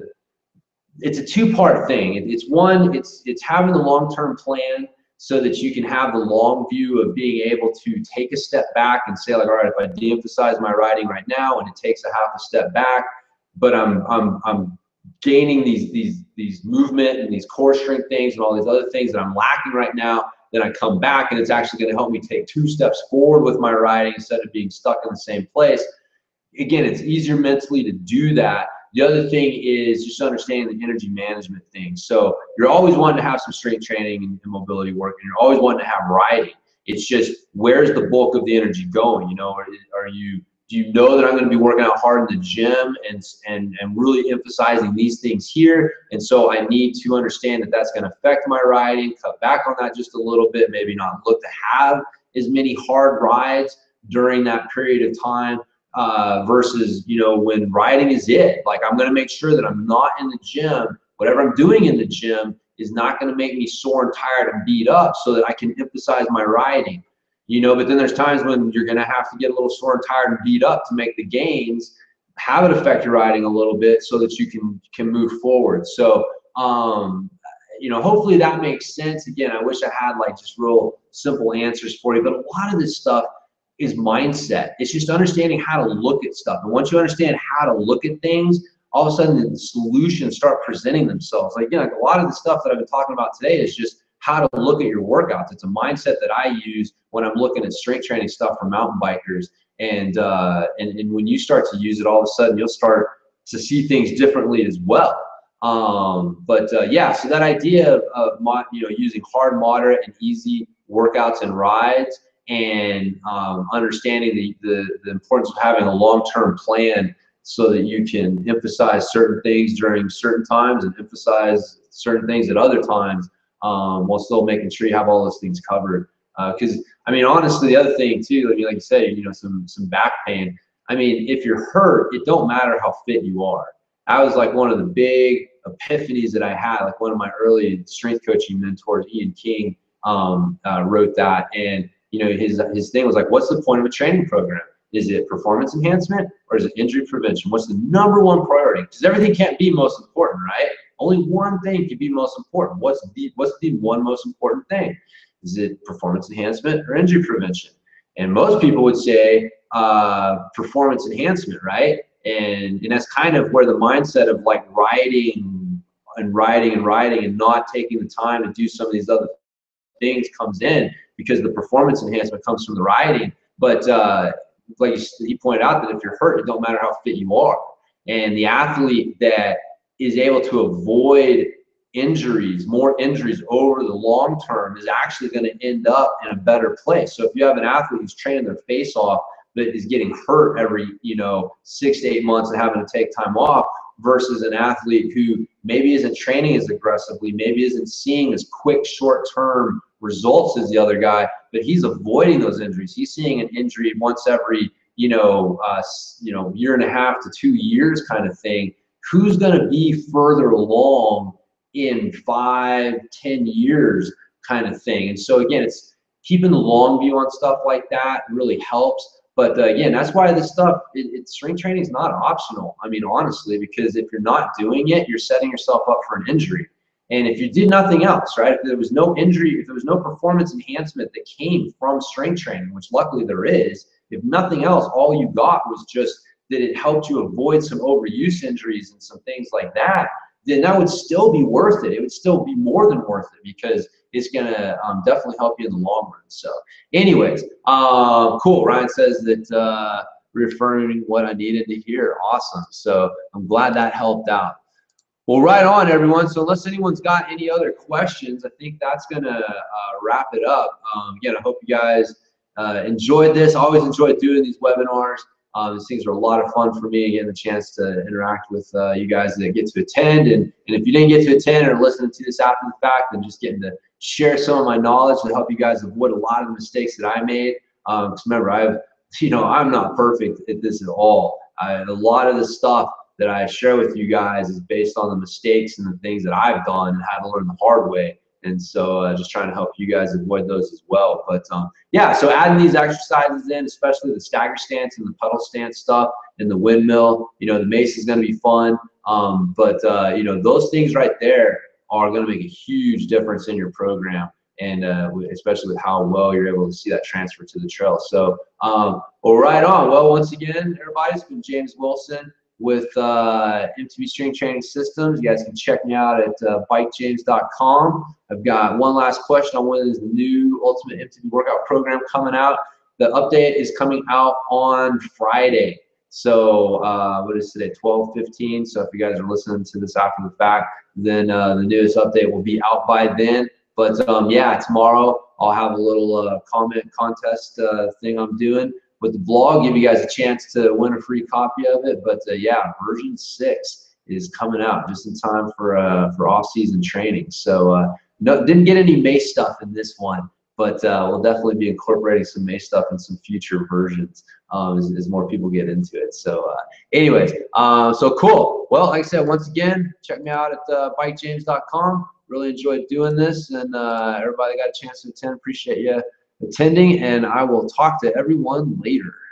it's a two-part thing. It, it's one, it's, it's having the long-term plan so that you can have the long view of being able to take a step back and say like, all right, if I de-emphasize my riding right now and it takes a half a step back, but I'm, I'm, I'm gaining these, these, these movement and these core strength things and all these other things that I'm lacking right now, then I come back and it's actually going to help me take two steps forward with my riding instead of being stuck in the same place. Again, it's easier mentally to do that. The other thing is just understanding the energy management thing. So you're always wanting to have some strength training and mobility work, and you're always wanting to have riding. It's just, where's the bulk of the energy going? You know, are, are you, do you know that I'm going to be working out hard in the gym and, and, and really emphasizing these things here? And so I need to understand that that's going to affect my riding, cut back on that just a little bit, maybe not look to have as many hard rides during that period of time uh, versus, you know, when riding is it. Like, I'm going to make sure that I'm not in the gym. Whatever I'm doing in the gym is not going to make me sore and tired and beat up so that I can emphasize my riding. You know, but then there's times when you're going to have to get a little sore and tired and beat up to make the gains, have it affect your riding a little bit so that you can can move forward. So, um, you know, hopefully that makes sense. Again, I wish I had like just real simple answers for you, but a lot of this stuff is mindset. It's just understanding how to look at stuff. And once you understand how to look at things, all of a sudden the solutions start presenting themselves. Like, you know, like a lot of the stuff that I've been talking about today is just how to look at your workouts. It's a mindset that I use when I'm looking at strength training stuff for mountain bikers. And, uh, and, and when you start to use it, all of a sudden you'll start to see things differently as well. Um, but uh, yeah, so that idea of, of mod, you know, using hard, moderate, and easy workouts and rides, and um, understanding the, the, the importance of having a long-term plan so that you can emphasize certain things during certain times and emphasize certain things at other times, um, while still making sure you have all those things covered. Because, uh, I mean, honestly, the other thing too, like, like you say, you know, some, some back pain. I mean, if you're hurt, it don't matter how fit you are. That was like one of the big epiphanies that I had. Like, one of my early strength coaching mentors, Ian King, um, uh, wrote that. And, you know, his, his thing was like, what's the point of a training program? Is it performance enhancement or is it injury prevention? What's the number one priority? Because everything can't be most important, right? Only one thing can be most important. What's the, what's the one most important thing? Is it performance enhancement or injury prevention? And most people would say uh, performance enhancement, right? And, and that's kind of where the mindset of like riding and riding and riding and not taking the time to do some of these other things comes in, because the performance enhancement comes from the riding. But uh, like he pointed out, that if you're hurt, it don't matter how fit you are. And the athlete that is able to avoid injuries, more injuries over the long term, is actually going to end up in a better place. So if you have an athlete who's training their face off but is getting hurt every, you know, six to eight months and having to take time off, versus an athlete who maybe isn't training as aggressively, maybe isn't seeing as quick short-term results as the other guy, but he's avoiding those injuries. He's seeing an injury once every, you know, uh, you know, year and a half to two years kind of thing. Who's going to be further along in five, ten years kind of thing? And so again, it's keeping the long view on stuff like that really helps. But uh, again, that's why this stuff, it, it, strength training is not optional. I mean, honestly, because if you're not doing it, you're setting yourself up for an injury. And if you did nothing else, right, if there was no injury, if there was no performance enhancement that came from strength training, which luckily there is, if nothing else, all you got was just that it helped you avoid some overuse injuries and some things like that, then that would still be worth it. It would still be more than worth it, because it's going to um, definitely help you in the long run. So anyways, um, cool. Ryan says that uh, reaffirming what I needed to hear. Awesome. So I'm glad that helped out. Well, right on, everyone. So unless anyone's got any other questions, I think that's going to uh, wrap it up. Um, again, I hope you guys uh, enjoyed this. I always enjoy doing these webinars. Um, these things are a lot of fun for me, getting the chance to interact with uh, you guys that get to attend. And, and if you didn't get to attend or listen to this after the fact, then just getting to share some of my knowledge to help you guys avoid a lot of the mistakes that I made. Um, because remember, I've, you know, I'm not perfect at this at all. I, a lot of the stuff that I share with you guys is based on the mistakes and the things that I've done and had to learn the hard way. And so uh, just trying to help you guys avoid those as well. But um, yeah, so adding these exercises in, especially the stagger stance and the pedal stance stuff and the windmill, you know, the mace is going to be fun. Um, but, uh, you know, those things right there are going to make a huge difference in your program. And uh, especially with how well you're able to see that transfer to the trail. So, um, well, right on. Well, once again, everybody, it's been James Wilson with uh, M T B Strength Training Systems. You guys can check me out at uh, bike james dot com. I've got one last question on when is the new Ultimate M T B Workout Program coming out. The update is coming out on Friday. So uh, what is today, twelve fifteen? So if you guys are listening to this after the fact, then uh, the newest update will be out by then. But um, yeah, tomorrow I'll have a little uh, comment contest uh, thing I'm doing with the blog, give you guys a chance to win a free copy of it. But uh, yeah, version six is coming out just in time for uh, for off-season training. So uh, no, didn't get any mace stuff in this one, but uh, we'll definitely be incorporating some mace stuff in some future versions um, as, as more people get into it. So uh, anyways, uh, so cool. Well, like I said, once again, check me out at uh, bike james dot com. Really enjoyed doing this, and uh, everybody got a chance to attend. Appreciate you attending, and I will talk to everyone later.